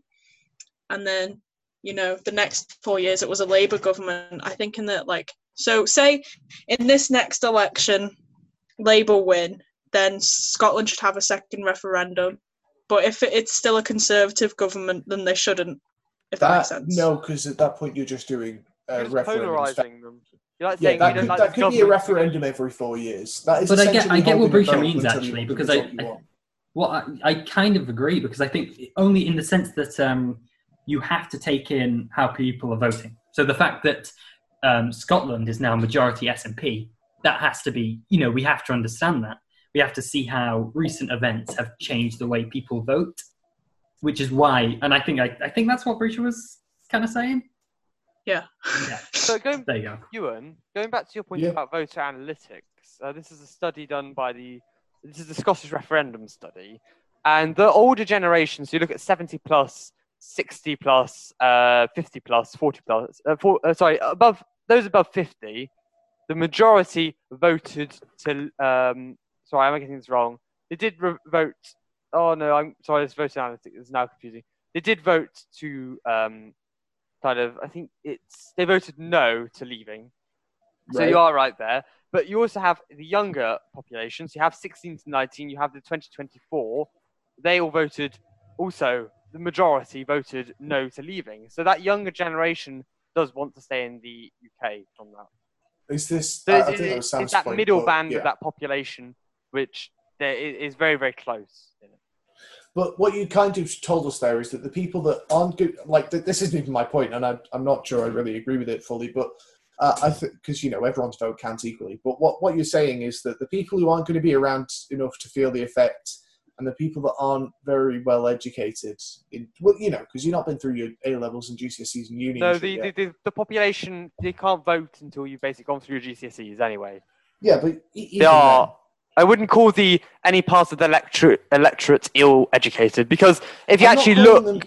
and then you know the next four years it was a Labour government. I think in that like so say in this next election, Labour win, then Scotland should have a second referendum. But if it's still a conservative government, then they shouldn't. If that, makes That, sense. no, because at that point you're just doing uh, You're just referendums. polarizing them. You're like Yeah, saying that you don't could, like that this could be a government. referendum every four years. That is But I get- essentially I get what holding a Brisha vote means, until you actually, want the because I- result you I- want. Well, I, I kind of agree because I think only in the sense that um, you have to take in how people are voting. So the fact that um, Scotland is now majority S and P, that has to be, you know, we have to understand that. We have to see how recent events have changed the way people vote, which is why, and I think I, I think that's what Brisha was kind of saying. Yeah. Yeah, So going, there you go. Ewan, going back to your point Yeah. about voter analytics, uh, this is a study done by the, this is the Scottish referendum study, and the older generations, so you look at seventy plus, sixty plus, uh, fifty plus, forty plus, uh, for, uh, sorry, above those above fifty, the majority voted to. Um, sorry, I'm getting this wrong. They did re- vote. Oh no, I'm sorry. This voter analytics is now confusing. They did vote to um, kind of. I think it's they voted no to leaving. So Right. you are right there. But you also have the younger populations. You have sixteen to nineteen. You have the twenty twenty-four. They all voted. Also, the majority voted no to leaving. So that younger generation does want to stay in the U K from that. Is this? So I, it's, I think that was it's, Sam's it's that point, middle but, band yeah. of that population, which there is, is very, very close. In it. But what you kind of told us there is that the people that aren't good, like th- this isn't even my point, and I, I'm not sure I really agree with it fully. But uh, I think because you know everyone's vote counts equally. But what what you're saying is that the people who aren't going to be around enough to feel the effect, and the people that aren't very well educated, in well, you know, because you've not been through your A levels and G C S Es and uni. No, and shit the, the, yet. the, the population, they can't vote until you've basically gone through your G C S Es anyway. yeah, but e- They even are. I wouldn't call the any part of the electorate, electorate ill-educated because if you I'm not actually calling look, them-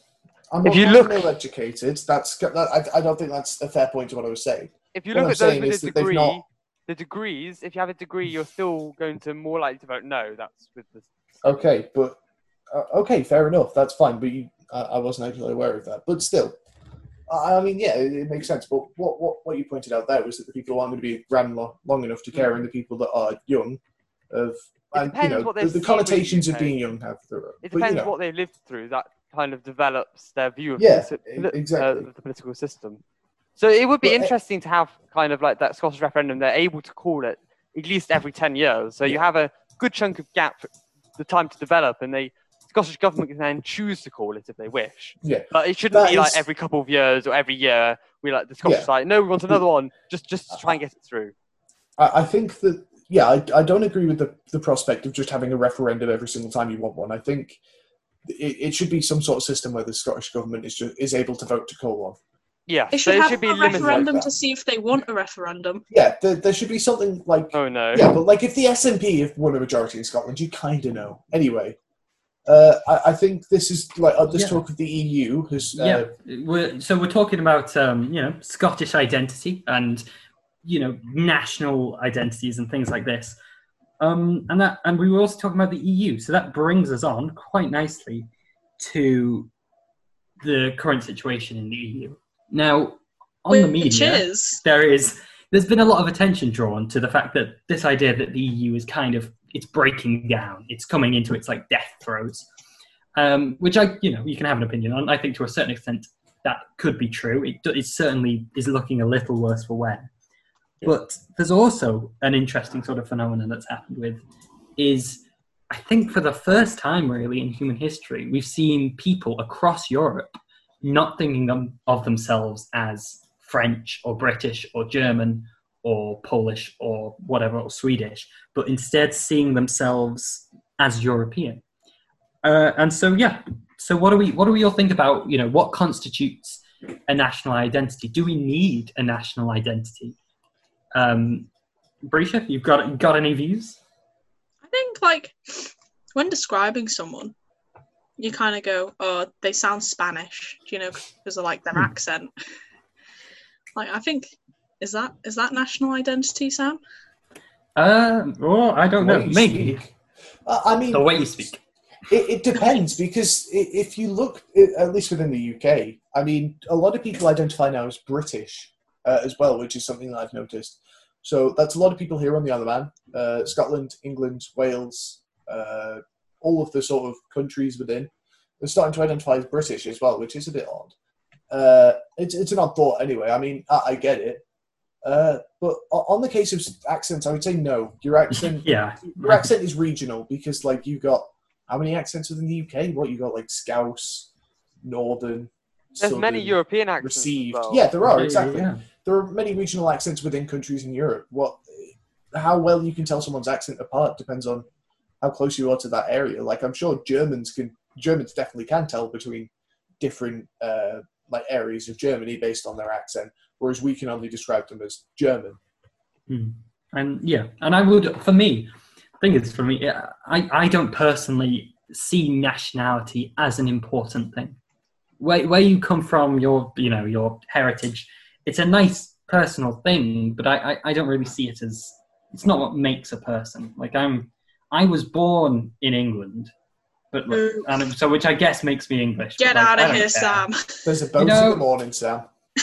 I'm if not you calling look- them educated. That's that, I, I don't think that's a fair point to what I was saying. if you what look I'm at those saying with is a that they've degree, not- the degrees, if you have a degree, you're still going to more likely to vote no. That's with the Okay, but uh, okay, fair enough. That's fine. But you, I, I wasn't actually aware of that. But still, I, I mean, yeah, it, it makes sense. But what, what what you pointed out there was that the people who aren't going to be around lo- long enough to care, and the people that are young, of It and you depends know what the, they've the seen connotations with of the U K. being young have their own. It But, depends you know, what they've lived through. That kind of develops their view of Yeah, the, e- poli- exactly. uh, the political system. So it would be But, uh, interesting to have kind of like that Scottish referendum. They're able to call it at least every ten years. So you Yeah. have a good chunk of gap, the time to develop, and the Scottish government can then choose to call it if they wish. Yeah, But it shouldn't That be like is- every couple of years or every year. We like the Scottish Yeah. side. No, we want another one. Just just to try and get it through. I, I think that yeah, I, I don't agree with the, the prospect of just having a referendum every single time you want one. I think it, it should be some sort of system where the Scottish government is just, is able to vote to call one. Yeah, They so should it have should be a limited. referendum like that. to see if they want a referendum. Yeah, there, there should be something like Oh no. yeah, but like if the S N P have won a majority in Scotland, you kind of know. Anyway, uh, I, I think this is like uh, this Yeah. talk of the E U has uh, Yeah, we're, so we're talking about um, you know Scottish identity and you know national identities and things like this, um, and that and we were also talking about the E U. So that brings us on quite nicely to the current situation in the E U. Now, on the Which media, is there is there's been a lot of attention drawn to the fact that this idea that the E U is kind of it's breaking down, it's coming into its like death throes, um, which I you know you can have an opinion on. I think to a certain extent that could be true. It, it certainly is looking a little worse for wear. Yeah. But there's also an interesting sort of phenomenon that's happened with is I think for the first time really in human history we've seen people across Europe not thinking them, of themselves as French or British or German or Polish or whatever, or Swedish, but instead seeing themselves as European. Uh, and so, yeah. So, what do we what do we all think about? You know, what constitutes a national identity? Do we need a national identity? Um, Brisha, you've got got any views? I think like when describing someone, you kind of go, "Oh, they sound Spanish," you know, because of like their Hmm. accent. Like, I think is that is that national identity, Sam? Uh, oh, I don't the know. way you Maybe speak. Uh, I mean, the way you speak. It, it depends because i- if you look, i- at least within the U K, I mean, a lot of people identify now as British uh, as well, which is something that I've noticed. So that's a lot of people here on the Isle of Man, uh, Scotland, England, Wales, uh, all of the sort of countries within. They're starting to identify as British as well, which is a bit odd. Uh, it's it's an odd thought anyway. I mean, I, I get it. Uh, but o- on the case of accents, I would say no. Your accent, Yeah. your accent is regional because, like, you got how many accents within the U K? What you got, like Scouse, Northern. There's many Southern, European accents. received. As well. Yeah, there are Yeah, exactly. yeah. There are many regional accents within countries in Europe. What, how well you can tell someone's accent apart depends on how close you are to that area. Like, I'm sure Germans can. Germans definitely can tell between different uh, like areas of Germany based on their accent, whereas we can only describe them as German. Mm. And yeah, and I would, for me, thing is, for me, yeah, I, I don't personally see nationality as an important thing. Where where you come from, your you know your heritage, it's a nice personal thing, but I, I, I don't really see it as it's not what makes a person. Like I'm I was born in England, but like, Boo. and so which I guess makes me English. Get but, like, out I of don't here, care. Sam. There's a boat know- in the morning, Sam.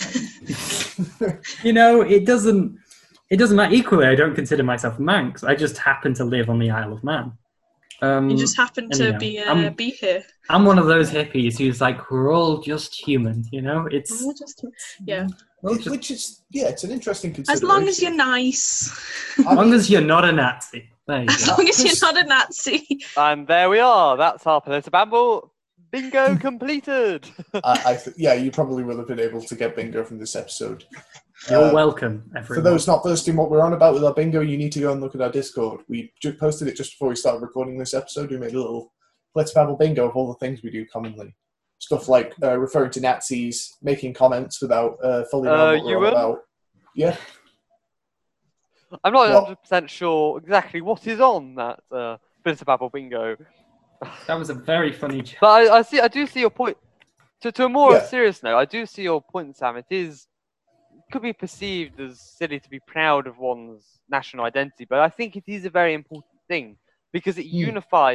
You know, it doesn't it doesn't matter. Equally, I don't consider myself Manx. I just happen to live on the Isle of Man. Um, You just happen and, to you know, be uh, I'm- be here. I'm one of those hippies who's like, we're all just human, you know? It's We're just- Yeah. we're all just- Which is, yeah, it's an interesting As consideration. long as you're nice. as I long mean, as you're not a Nazi. There you As go. long as you're not a Nazi. And there we are. That's our Politibamble. Bingo completed. I, I th- yeah, you probably will have been able to get bingo from this episode. You're Uh, welcome, For everyone. those not thirsting what we're on about with our bingo, you need to go and look at our Discord. We ju- posted it just before we started recording this episode. We made a little Let's Babble bingo of all the things we do commonly. Stuff like uh, referring to Nazis, making comments without uh, fully knowing Uh, what we're on Ewan? about. Yeah, I'm not What? one hundred percent sure exactly what is on that uh, Politibamble bingo. That was a very funny joke. But I, I see, I do see your point. To, to a more Yeah. serious note, I do see your point, Sam. It is could be perceived as silly to be proud of one's national identity, but I think it is a very important thing because it Hmm. unifies a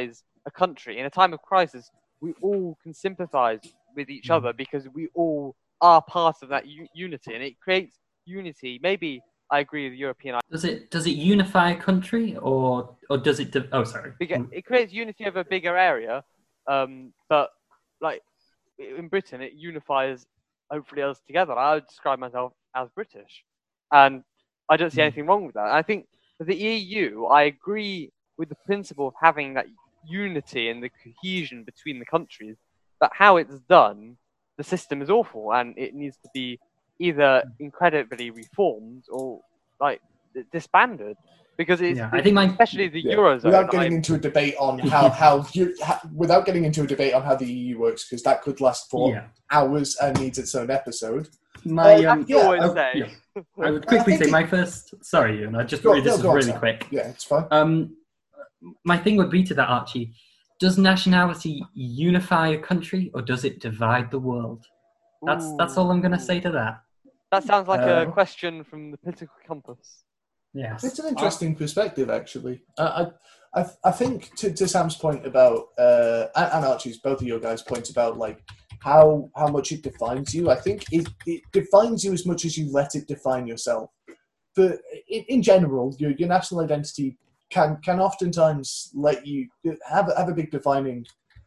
a country. In a time of crisis, we all can sympathise with each Mm. other because we all are part of that u- unity, and it creates unity. Maybe I agree with the European idea. Does it does it unify a country or or does it? Div- oh, sorry. Bigger, it creates unity over a bigger area, um, but like in Britain, it unifies hopefully us together. I would describe myself as British, and I don't see Mm. anything wrong with that. I think for the E U, I agree with the principle of having that unity and the cohesion between the countries, but how it's done, the system is awful, and it needs to be either incredibly reformed or like disbanded. Because it's, Yeah, I it's think my- especially the Yeah. eurozone. Without getting I'm- into a debate on how how you ha, without getting into a debate on how the E U works, because that could last for Yeah. hours and needs its own episode. My Uh, um, you always I- say. yeah. I would I quickly think say it- my first. Sorry, Ian. I just Go- this no, is go on, really Sam. quick. Yeah, it's fine. Um, my thing would be to that, Archie. Does nationality unify a country or does it divide the world? That's that's all I'm going to Ooh. say to that. That sounds like Uh, a question from the political compass. Yes. It's an interesting perspective, actually. I, I, I- I think to, to Sam's point about uh, and and Archie's, both of your guys' points about like how how much it defines you. I think it, it defines you as much as you let it define yourself. But in, in general, your your national identity can can oftentimes let you have a- have a big defining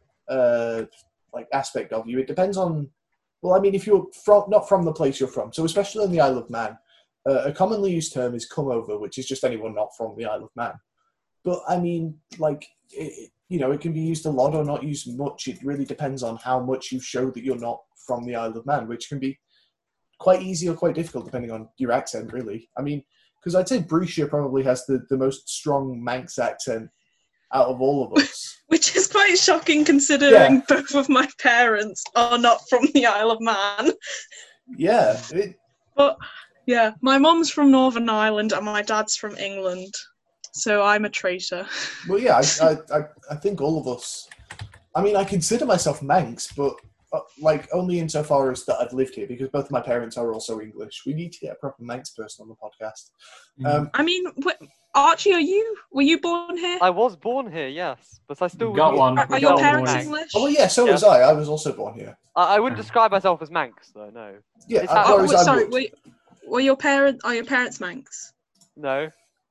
uh, like aspect of you. It depends on. Well, I mean, if you're from not from the place you're from, so especially on the Isle of Man. Uh, a commonly used term is come over, which is just anyone not from the Isle of Man. But I mean, like, it, you know, it can be used a lot or not used much. It really depends on how much you show that you're not from the Isle of Man, which can be quite easy or quite difficult depending on your accent, really. I mean, because I'd say Brescia probably has the, the most strong Manx accent out of all of us. Which is quite shocking considering Yeah. both of my parents are not from the Isle of Man. Yeah, it, But yeah, my mum's from Northern Ireland and my dad's from England. So I'm a traitor. well, yeah, I, I, I, I think all of us. I mean, I consider myself Manx, but uh, like only insofar as that I've lived here, because both of my parents are also English. We need to get a proper Manx person on the podcast. Um, I mean, wh- Archie, are you? Were you born here? I was born here, yes, but I still Got wouldn't- one. Are, we are your got one parents warning. English? oh well, yeah, so Yeah. was I. I was also born here. I, I wouldn't describe myself as Manx, though. No, Yeah, It's I, how- Oh, whereas wait, I sorry. would. Were, were your parents? Are your parents Manx? no,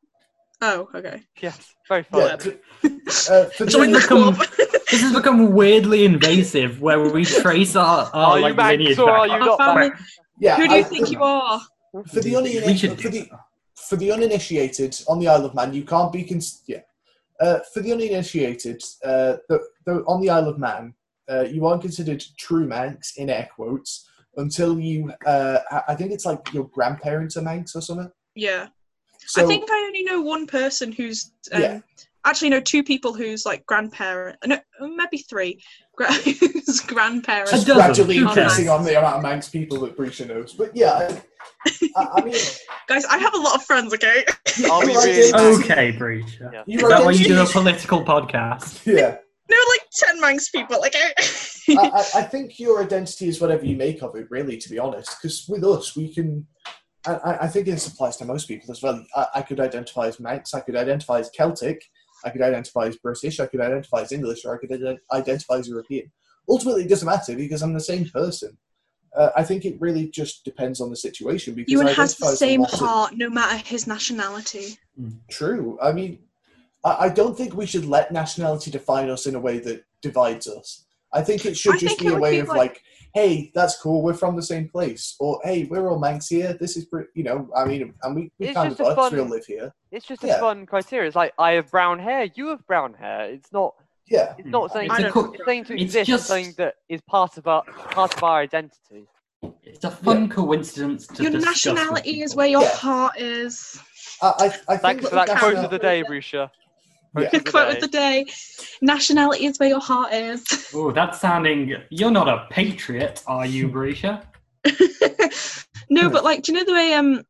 Oh, okay. yes, very Yeah, fun. to- uh, for Join the, the become- club. This has become weirdly invasive, where we trace our, our Are you like Manx lineage or back. are you Our not family- Manx? yeah, Who do you I- think you are? For the, unin- We should for, do the, so. for the uninitiated on the Isle of Man, you can't be cons- yeah. Uh, for the uninitiated, uh, the, the, on the Isle of Man, uh, you aren't considered true Manx in air quotes until you. Uh, I- I think it's like your grandparents are Manx or something. Yeah. So I think I only know one person who's um, Yeah. actually no two people whose like grandparent no maybe three gra- whose grandparents A just dozen. gradually Who increasing cares? on the amount of Manx people that Brescia knows. But yeah, I, I, I mean, guys I have a lot of friends okay Are we your really identity- Okay, Brescia. Yeah. Is your that why you do a identity- political podcast? Yeah. no like ten Manx people okay I, I I think your identity is whatever you make of it, really, to be honest. Because with us, we can. I, I- I think this applies to most people as well. I, I could identify as Manx, I could identify as Celtic, I could identify as British, I could identify as English, or I could ident- identify as European. Ultimately, it doesn't matter because I'm the same person. Uh, I think it really just depends on the situation. Because Ewan I has the identify as a same lot of- heart no matter his nationality. True. I mean, I, I don't think we should let nationality define us in a way that divides us. I think it should I just think be it a would way be of like- like, hey, that's cool, we're from the same place. Or, hey, we're all Manx here, this is, pretty, you know, I mean, and we, we It's kind just of a us, fun- we all live here. It's just a Yeah. fun criteria. It's like I have brown hair, you have brown hair. It's not. Yeah. It's not saying. It's I a don't co- It's saying to it's exist. just- Something that is part of our part of our identity. It's a fun coincidence to Your discuss with nationality is people. where your Yeah. heart is. I, I, I think Thanks for that Look, quote Carol. of the day, Brescia. Yeah. Quote of the Quote day. of the day. Nationality is where your heart is. Oh, that's sounding. You're not a patriot, are you, Brescia? No, but like, do you know the way um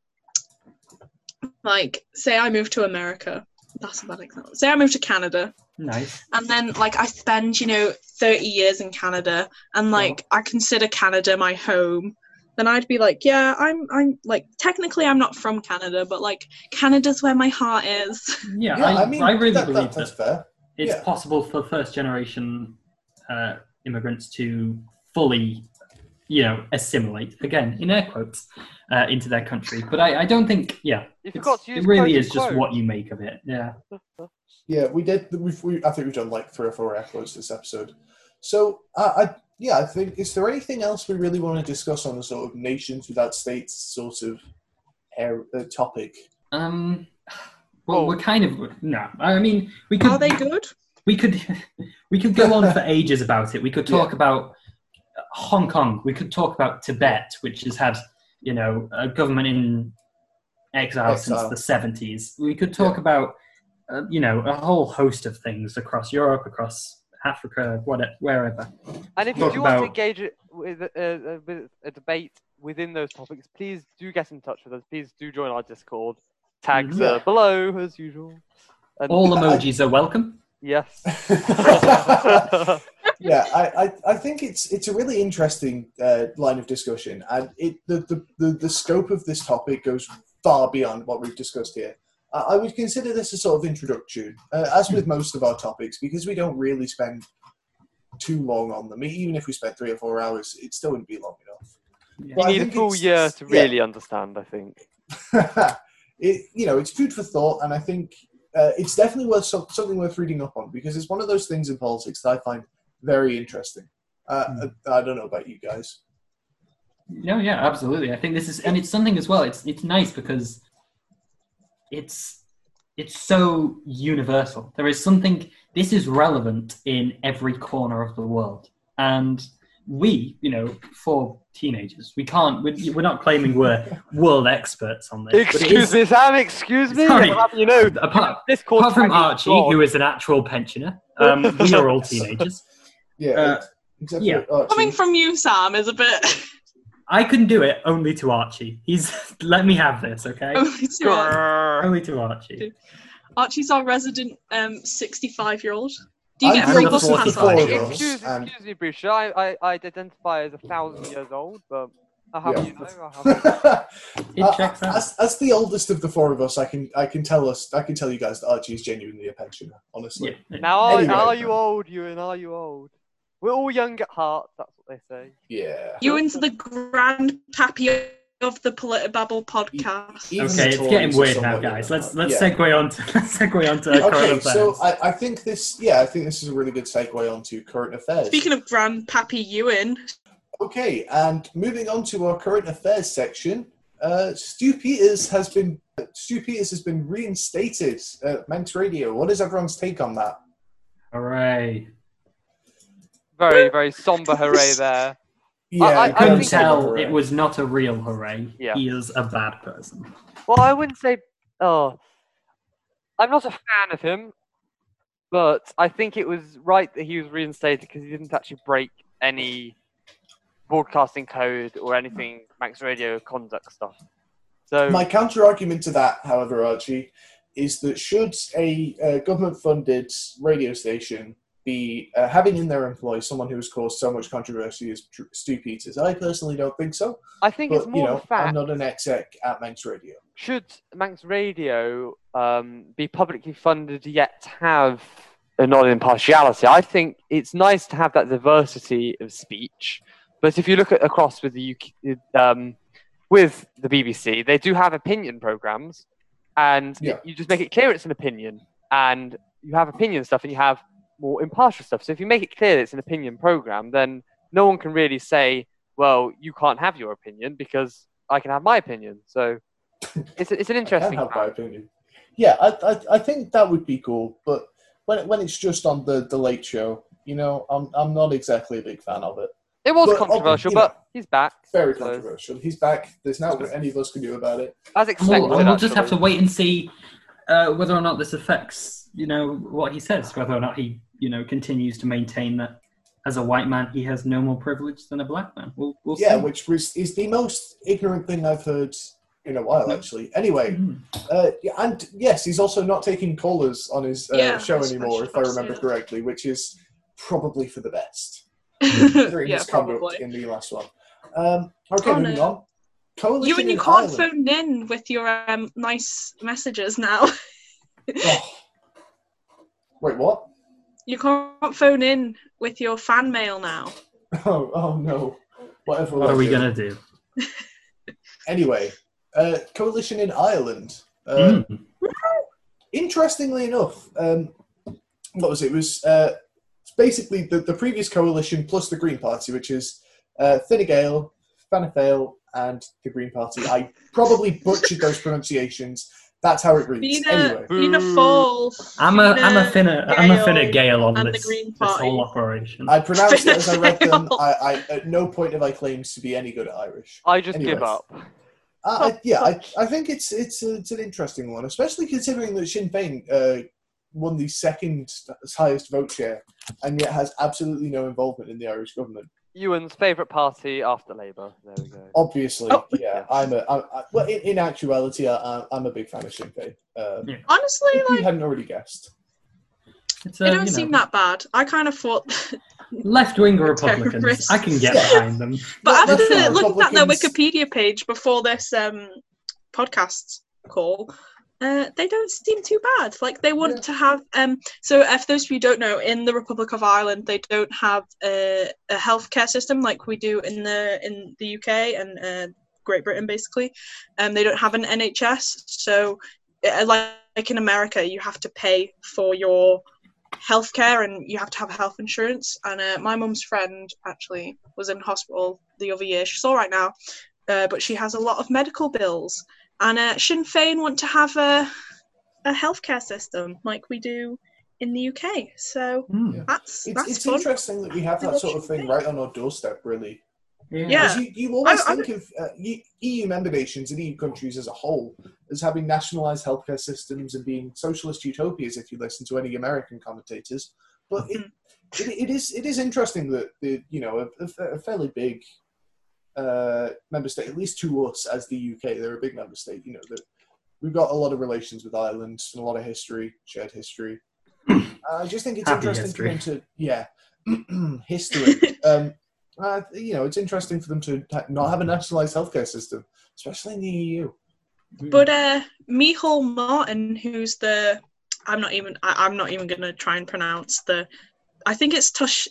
like say I move to America. That's a bad example. Say I move to Canada Nice. and then like I spend, you know, thirty years in Canada and like I consider Canada my home. Then I'd be like, yeah, I'm I'm like technically I'm not from Canada, but like Canada's where my heart is. Yeah, Yeah, I, I mean, I really that, believe that, that's that. fair. it's Yeah. possible for first generation uh, immigrants to fully, you know, assimilate, again, in air quotes, uh, into their country. But I, I don't think, yeah, You it's- forgot to use it really quote is just unquote. what you make of it. Yeah. Yeah, we did. We've, we, I think we've done like three or four echoes this episode. So, uh, I yeah, I think. Is there anything else we really want to discuss on the sort of nations without states sort of air, uh, topic? Um. Well, Oh. we're kind of no. I mean, we could. Are they good? We could. We could go on for ages about it. We could talk Yeah. about Hong Kong. We could talk about Tibet, which has had, you know, a government in exile, Exile. since the seventies. We could talk Yeah. about, uh, you know, a whole host of things across Europe, across Africa, whatever, wherever. And if you Talk do want to about- engage it with, uh, uh, with a debate within those topics, please do get in touch with us. Please do join our Discord. Tags Yeah. are below, as usual. And All emojis are welcome. yes. Yeah, I, I, I think it's it's a really interesting uh, line of discussion, and it the, the, the, the scope of this topic goes far beyond what we've discussed here. I, I would consider this a sort of introduction, uh, as with most of our topics, because we don't really spend too long on them. Even if we spent three or four hours, it still wouldn't be long enough. Yeah. But You I need a think full it's- year to yeah. really understand, I think. it, you know, it's food for thought, and I think uh, it's definitely worth so, something worth reading up on, because it's one of those things in politics that I find very interesting. Uh, Hmm. I, I don't know about you guys. No, yeah, absolutely. I think this is, and it's something as well. It's it's nice because it's it's so universal. There is something. This is relevant in every corner of the world, and we, you know, for teenagers, we can't. We're, we're not claiming we're world experts on this. but it Excuse is- me, Sam. Excuse me. Sorry. I'll have you know, Apart, this apart from Archie, who is an actual pensioner, um, we are all teenagers. Yeah, Uh, except yeah. for Archie. Coming from you, Sam, is a bit. I couldn't do it only to Archie. He's let me have this, okay? Only to Ar- Only to Archie. Archie's our resident um sixty-five-year-old. Do you I'm get I'm free the bus pass, forty-five. Archie? Archie. Excuse, And- excuse me, Bruce. I, I, I'd identify as a thousand years old, but I have Yeah. you know. I have It Uh, checks out. as, as the oldest of the four of us, I can I can tell us I can tell you guys that Archie is genuinely a pensioner. Honestly, Yeah. Now, are, Anyway. are you old, Ewan? Are you old? We're all young at heart. That's what they say. yeah. You into the grandpappy of the Politibabble podcast. Even Okay, the it's Tories getting are weird now, somewhat guys. young. Let's let's Yeah. segue on to let's segue on to current Okay, affairs. so I, I think this yeah I think this is a really good segue onto current affairs. Speaking of grandpappy Ewan, Okay, and moving on to our current affairs section, uh, Stu Peters has been Stu Peters has been reinstated at Manx Radio. What is everyone's take on that? Hooray! Very, very somber hooray there. Yeah, I- I I couldn't think- tell it was not a real hooray. Yeah. He is a bad person. Well, I wouldn't say. Oh, I'm not a fan of him, but I think it was right that he was reinstated because he didn't actually break any broadcasting code or anything Max Radio conduct stuff. So My counter argument to that, however, Archie, is that should a uh, government-funded radio station be uh, having in their employ someone who has caused so much controversy as Tr- Stu Peters? I personally don't think so. I think But it's more you know, the fact. I'm not an exec at Manx Radio. Should Manx Radio um, be publicly funded yet have a non-impartiality? I think it's nice to have that diversity of speech, but if you look at across with the U K, um, with the B B C, they do have opinion programs, and Yeah. you just make it clear it's an opinion, and you have opinion stuff, and you have more impartial stuff. So if you make it clear that it's an opinion program, then no one can really say, "Well, you can't have your opinion because I can have my opinion." So. It's, it's an I interesting can have my fact. opinion. Yeah, I, I I think that would be cool, but when when it's just on the, the Late Show, you know, I'm I'm not exactly a big fan of it. It was But, controversial, you know, but he's back. Very So- controversial. He's back. There's not what any of us can do about it. As And expected, we'll, and we'll just have to actually. wait and see uh, whether or not this affects, you know, what he says. Whether or not he, you know, continues to maintain that as a white man he has no more privilege than a black man. We'll, we'll Yeah, see. which was is the most ignorant thing I've heard in a while, actually. Anyway, Mhm. uh, yeah, and yes, he's also not taking callers on his uh, Yeah, show I was anymore, if I about to say remember that. correctly, which is probably for the best, considering yeah, his conduct probably. in the last one. Um, okay, Oh, moving no. on. Coalition You and you in can't Ireland. phone in with your um, nice messages now. Oh. Wait, what? You can't phone in with your fan mail now. Oh, oh no. Whatever. What will are we do. gonna do? Anyway, uh, coalition in Ireland. Uh, Mm. Interestingly enough, um, what was it? It was uh, basically the, the previous coalition plus the Green Party, which is uh, Fine Gael, Fianna Fáil, and the Green Party. I probably butchered those pronunciations. That's how it reads. Fianna, Anyway, Fianna Fáil. I'm a I'm a Fine Finna I'm a Gael, Fine Gael on and the this, Green this Party. whole operation. I pronounced it as I read them. Fine I, I at no point have I claimed to be any good at Irish. I just Anyways. give up. Uh, I, yeah, I, I think it's it's a, it's an interesting one, especially considering that Sinn Féin uh, won the second highest vote share, and yet has absolutely no involvement in the Irish government. Ewan's favourite party after Labour. There we go. Obviously, Oh. yeah, I'm a I, I, well. In, in actuality, I, I'm a big fan of Sinn Féin. Uh, Yeah. Honestly, if you like, hadn't already guessed. It's, they uh, don't you seem know, that bad. I kind of thought, left-wing Republicans. Terrorists. I can get Yeah. behind them. but Not- not after for looking at their Republicans. Wikipedia page before this um, podcast call, uh, they don't seem too bad. Like they want Yeah. to have. Um, so, if those of you who don't know, in the Republic of Ireland, they don't have a, a healthcare system like we do in the in the U K and uh, Great Britain, basically. Um, they don't have an N H S, so uh, like, like in America, you have to pay for your healthcare and you have to have health insurance. And uh, my mum's friend actually was in hospital the other year. She's all right now, uh, but she has a lot of medical bills. And uh, Sinn Féin want to have a a healthcare system like we do in the U K. So Mm. Yeah. that's It's that's it's fun. interesting that we have I that love sort of Sinn thing Féin. right on our doorstep, really. Yeah. Yeah. Because you, you always I- I think of uh, E U member nations and E U countries as a whole as having nationalised healthcare systems and being socialist utopias, if you listen to any American commentators. But it, it, it is it is interesting that the you know a, a, a fairly big uh, member state, at least to us as the U K, they're a big member state. You know that we've got a lot of relations with Ireland and a lot of history, shared history. I just think it's Happy interesting history. for them to yeah history. Um, uh, you know, it's interesting for them to ha- not have a nationalised healthcare system, especially in the E U. But uh, Micheál Martin, who's the I'm not even I, I'm not even gonna try and pronounce the I think it's Tush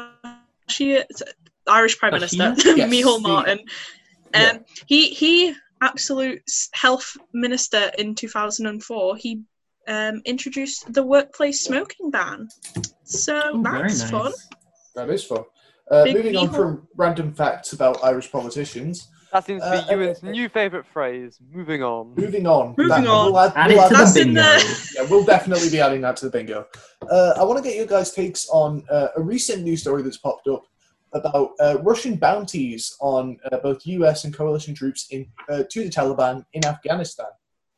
Tashi Irish Prime Minister Taoiseach? Yes, Micheál the- Martin. Um, yeah. he he absolute s- health minister in two thousand four. He um, introduced the workplace smoking ban. So Ooh, very that's nice. fun. That is fun. Uh, Big moving on Micheál. from random facts about Irish politicians. That seems to be Uh, Ewan's uh, new favourite phrase. Moving on. Moving on. Moving That- on. We'll add, Add we'll it add to that- That's the in bingo. the- Yeah, we'll definitely be adding that to the bingo. Uh, I want to get your guys' takes on uh, a recent news story that's popped up about uh, Russian bounties on uh, both U S and coalition troops in uh, to the Taliban in Afghanistan.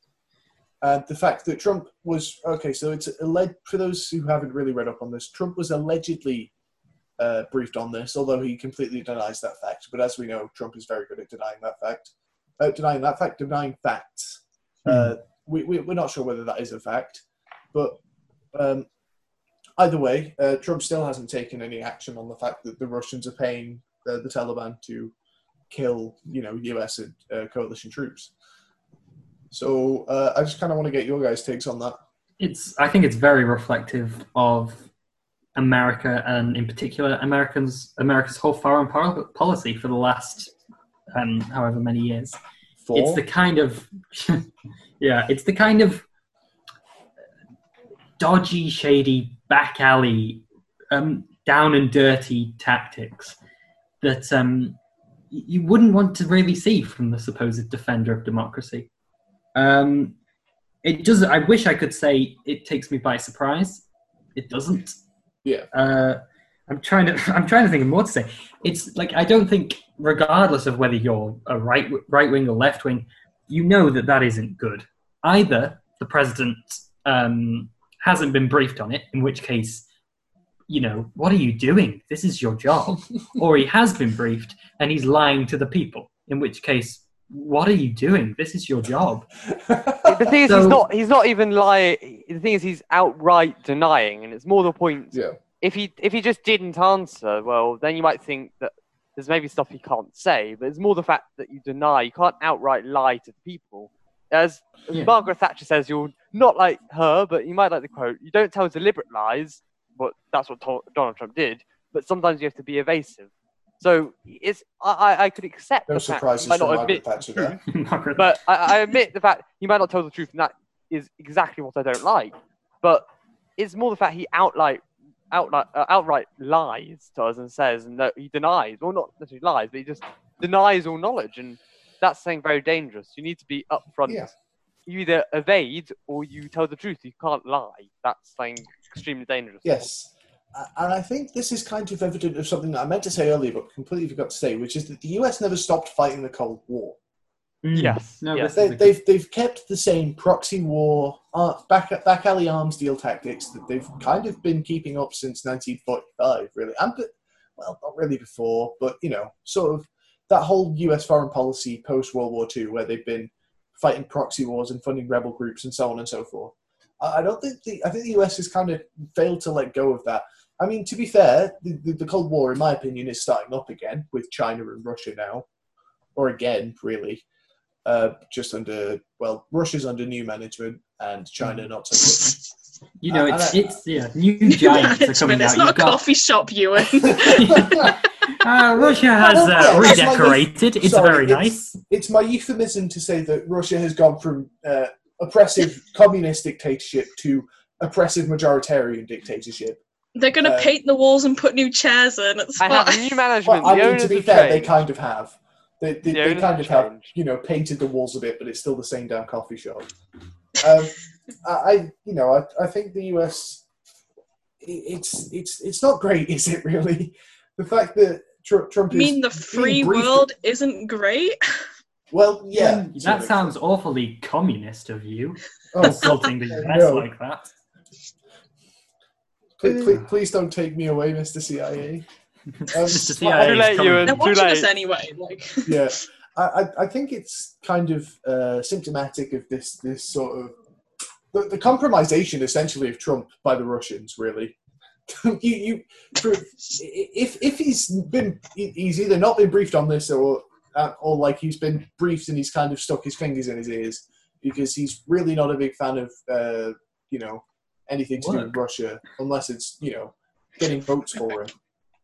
And the fact that Trump was okay, so it's alleged for those who haven't really read up on this. Trump was allegedly uh, briefed on this, although he completely denies that fact. But as we know, Trump is very good at denying that fact. Uh, denying that fact, denying facts. Uh, we, we, we're not sure whether that is a fact, but um, either way, uh, Trump still hasn't taken any action on the fact that the Russians are paying uh, the Taliban to kill, you know, U S and uh, coalition troops. So uh, I just kind of want to get your guys' takes on that. It's I think it's very reflective of America and in particular Americans America's whole foreign pol- policy for the last um, however many years. Four? It's the kind of yeah, it's the kind of dodgy, shady, back alley, um, down and dirty tactics that um, y- you wouldn't want to really see from the supposed defender of democracy. Um, it does. I wish I could say it takes me by surprise. It doesn't. Yeah. Uh, I'm trying to. I'm trying to think of more to say. It's like I don't think, regardless of whether you're a right right wing or left wing, you know that that isn't good. Either the president um, hasn't been briefed on it, in which case, you know, what are you doing? This is your job. Or he has been briefed and he's lying to the people, in which case, what are you doing? This is your job. The thing is, So- he's not. He's not even lying. The thing is, he's outright denying, and it's more the point. yeah. If he if he just didn't answer, well, then you might think that there's maybe stuff he can't say. But it's more the fact that you deny. You can't outright lie to the people. As, as Yeah. Margaret Thatcher says, you're not like her, but you might like the quote. You don't tell deliberate lies. what that's what to- Donald Trump did. But sometimes you have to be evasive. So it's I, I I could accept No the fact surprises he might from not Margaret admit Thatcher the truth, there. Margaret. but I, I admit the fact he might not tell the truth, and that is exactly what I don't like. But it's more the fact he outright outright uh, outright lies to us and says and that he denies, well, not necessarily lies, but he just denies all knowledge, and that's something very dangerous. You need to be upfront. Yeah. You either evade or you tell the truth. You can't lie. That's something extremely dangerous. Yes. Uh, And I think this is kind of evident of something that I meant to say earlier, but completely forgot to say, which is that the U S never stopped fighting the Cold War. Mm. Yes, No, yes. this They, is a good- they've they've kept the same proxy war, uh, back back alley arms deal tactics that they've kind of been keeping up since nineteen forty-five, really. And but, well, not really before, but you know, sort of that whole U S foreign policy post World War Two, where they've been fighting proxy wars and funding rebel groups and so on and so forth. I I don't think the I think the U S has kind of failed to let go of that. I mean, to be fair, the, the, the Cold War, in my opinion, is starting up again with China and Russia now, or again, really. Uh, just under, well, Russia's under new management and China not so much. You know, and it's, I- it's yeah, new giants are coming Management, out. it's not You've a got, coffee shop, Ewan. uh, Russia has Well, uh, yeah, it's my- redecorated. It's sorry, very it's- nice. It's my euphemism to say that Russia has gone from uh, oppressive communist dictatorship to oppressive majoritarian dictatorship. They're going to Uh, paint the walls and put new chairs in. It's I have fine. new management. Well, I the mean, owners to be have fair, they changed. kind of have. They, they, The they owners kind have of have, changed. you know, painted the walls a bit, but it's still the same damn coffee shop. Um, I, I, you know, I, I think the U S, it- it's it's it's not great, is it really? The fact that Tr- Trump You is mean the being free briefed- world isn't great? Well, yeah, to That an sounds awfully communist of you, extent. Oh, insulting the U S no. like that. Please, please, please don't take me away, Mister C I A. Um, Mister well, C I A Too is late, coming. Ewan. They're Too watching late. us anyway. Like, Yeah, I, I, I think it's kind of uh, symptomatic of this this sort of the, the compromisation essentially of Trump by the Russians. Really, you you for, if if he's been he's either not been briefed on this or uh, or like he's been briefed and he's kind of stuck his fingers in his ears because he's really not a big fan of uh, you know anything to do with Work. Russia unless it's you know getting votes for him.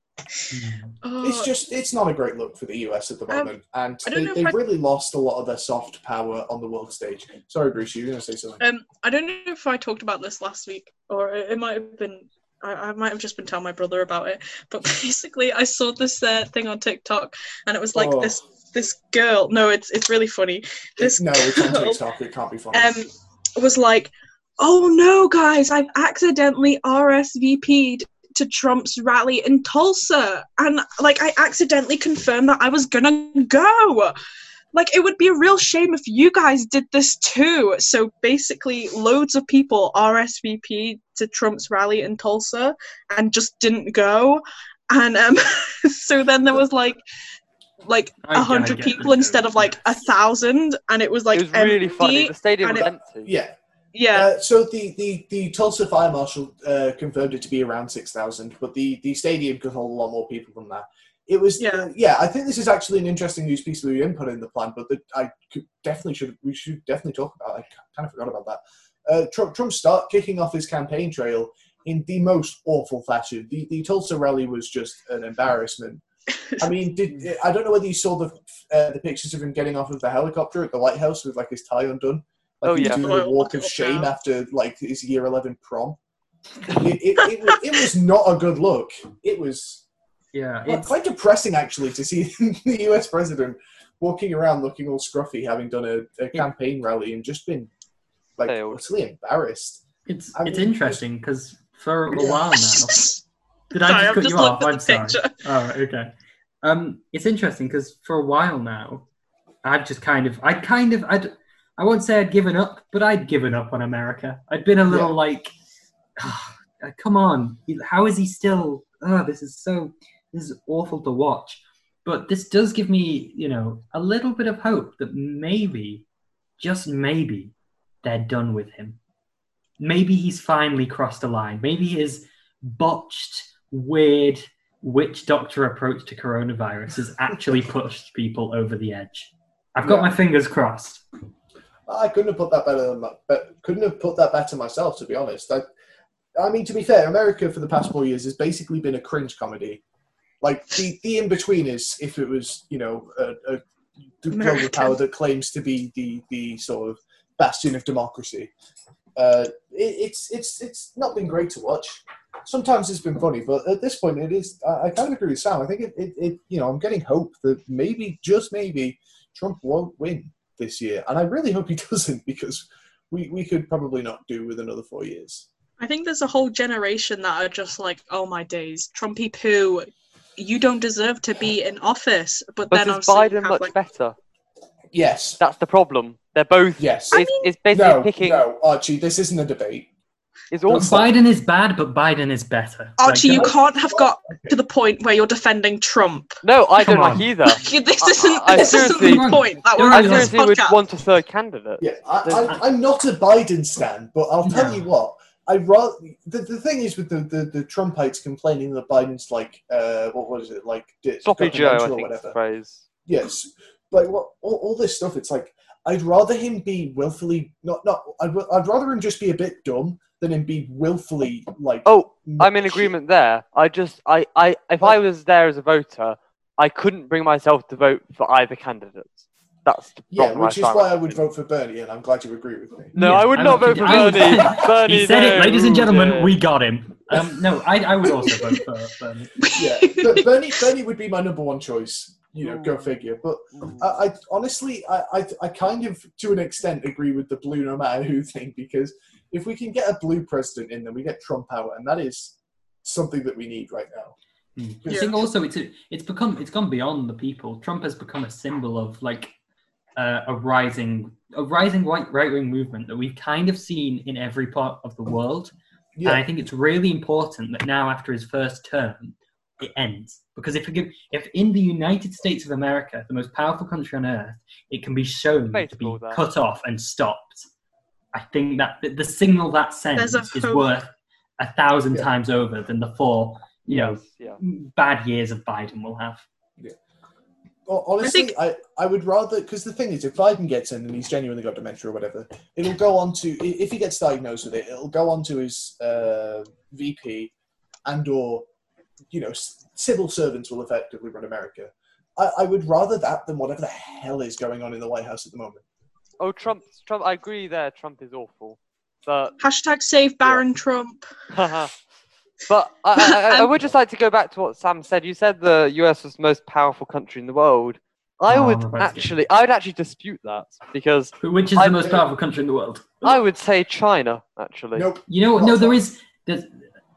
oh, It's just, it's not a great look for the U S at the Um, moment, and I don't they, know if they've I- really lost a lot of their soft power on the world stage. Sorry, Bruce, you were going to say something. Um, I don't know if I talked about this last week, or it, it might have been. I, I might have just been telling my brother about it. But basically, I saw this uh, thing on TikTok, and it was like Oh. this this girl. No, it's it's really funny. This no, it's on girl, TikTok, it can't be funny. um, was like, "Oh no, guys! I've accidentally R S V P'd to Trump's rally in Tulsa, and like I accidentally confirmed that I was gonna go." Like, it would be a real shame if you guys did this too. So basically, loads of people R S V P'd to Trump's rally in Tulsa and just didn't go. And um, so then there was like like I- I a hundred get the people instead of like a yes. thousand, and it was like it was really empty. funny. The stadium and was it- empty. yeah. Yeah, Uh, so the, the, the Tulsa Fire Marshal uh, confirmed it to be around six thousand, but the, the stadium could hold a lot more people than that. It was, Yeah. uh, yeah, I think this is actually an interesting news piece that we didn't put in the plan, but that I could definitely should, we should definitely talk about. I kind of forgot about that. Uh, Trump, Trump start kicking off his campaign trail in the most awful fashion. The, the Tulsa rally was just an embarrassment. I mean, did, I don't know whether you saw the uh, the pictures of him getting off of the helicopter at the White House with like his tie undone. Like Oh, he was yeah. doing Oh, a I'll walk look of it up shame now. after like his year eleven prom. It, it, it, was, it was not a good look. It was Yeah, quite, it's quite depressing actually to see the U S president walking around looking all scruffy, having done a, a campaign rally and just been like Failed. utterly embarrassed. it's I it's mean, interesting because for a Yeah. while now. Did I Sorry, just I've cut just you off? looked at I'm the sorry. picture. Oh, okay. Um, it's interesting because for a while now, I've just kind of, I kind of, I'd, I won't say I'd given up, but I'd given up on America. I'd been a little Yeah. like, "Ah, come on, how is he still? Oh, this is so, this is awful to watch. But this does give me, you know, a little bit of hope that maybe, just maybe, they're done with him. Maybe he's finally crossed a line. Maybe his botched, weird witch doctor approach to coronavirus has actually pushed people over the edge. I've got Yeah. my fingers crossed. I couldn't have put that better. Than my, but couldn't have put that better myself, to be honest. I, I mean, to be fair, America for the past four years has basically been a cringe comedy. Like, the, the in-between is if it was, you know, a, a global American. power that claims to be the, the sort of bastion of democracy. Uh, it, it's it's it's not been great to watch. Sometimes it's been funny, but at this point, it is. I, I kind of agree with Sam. I think it, it, it, you know, I'm getting hope that maybe, just maybe, Trump won't win this year, and I really hope he doesn't, because we, we could probably not do with another four years. I think there's a whole generation that are just like, oh my days, Trumpy poo, you don't deserve to be in office. But, But then is obviously you Biden have, much like, better? Yes. That's the problem. They're both. Yes. It's, it's basically No, picking. no, Archie, this isn't a debate. It's Well, awful. Biden is bad, but Biden is better. Archie, Like, you can't have got to the point where you're defending Trump. No, I Come don't like on. either. this isn't, I this isn't seriously- the point that Don't we're I on this seriously would podcast. want a third candidate. Yeah, I, I, I'm not a Biden stan, but I'll tell No. you what. I rather the, the thing is with the, the, the Trumpites complaining that Biden's like uh what was it like di- Sloppy Joe, I governmental or think is the whatever. phrase. Yes, like what all, all this stuff. It's like I'd rather him be willfully not not. I'd, I'd rather him just be a bit dumb than him be willfully like. Oh, I'm in shit. agreement there. I just, I, I, if I was there as a voter, I couldn't bring myself to vote for either candidate. That's the Yeah, problem. which is why I would vote for Bernie, and I'm glad you agree with me. No, Yeah, I would I not would- vote for I would- Bernie. Bernie, He said no. it, ladies and Ooh, gentlemen, dear. we got him. Um, no, I, I would also vote for Bernie. Yeah, but Bernie Bernie would be my number one choice. You know, go Ooh. figure. But Ooh. I, I honestly, I, I, I kind of, to an extent, agree with the blue no matter who thing, because if we can get a blue president in, then we get Trump out, and that is something that we need right now. I Yeah. think also it's a, it's become it's gone beyond the people. Trump has become a symbol of like uh, a rising a rising right right wing movement that we've kind of seen in every part of the world. Yeah, And I think it's really important that now, after his first term, it ends. Because if, we give, if in the United States of America, the most powerful country on earth, it can be shown to be Debatable, that. cut off and stopped, I think that the, the signal that sends There's a is hope. worth a thousand Yeah. times over than the four, you know, Yeah. bad years of Biden will have. Ho- honestly, think- I, I would rather, because the thing is, if Biden gets in and he's genuinely got dementia or whatever, it'll go on to, i- if he gets diagnosed with it, it'll go on to his uh, V P and or, you know, s- civil servants will effectively run America. I, I would rather that than whatever the hell is going on in the White House at the moment. Oh, Trump, Trump. I agree there. Trump is awful, but Hashtag save Baron Trump. but I, I, I, I Um, would just like to go back to what Sam said. You said the U S was the most powerful country in the world. I Oh, would we're about to get- actually, I would actually dispute that because Which is I- the most powerful country in the world? I would say China. Actually, Nope. You know, no, there is. There's,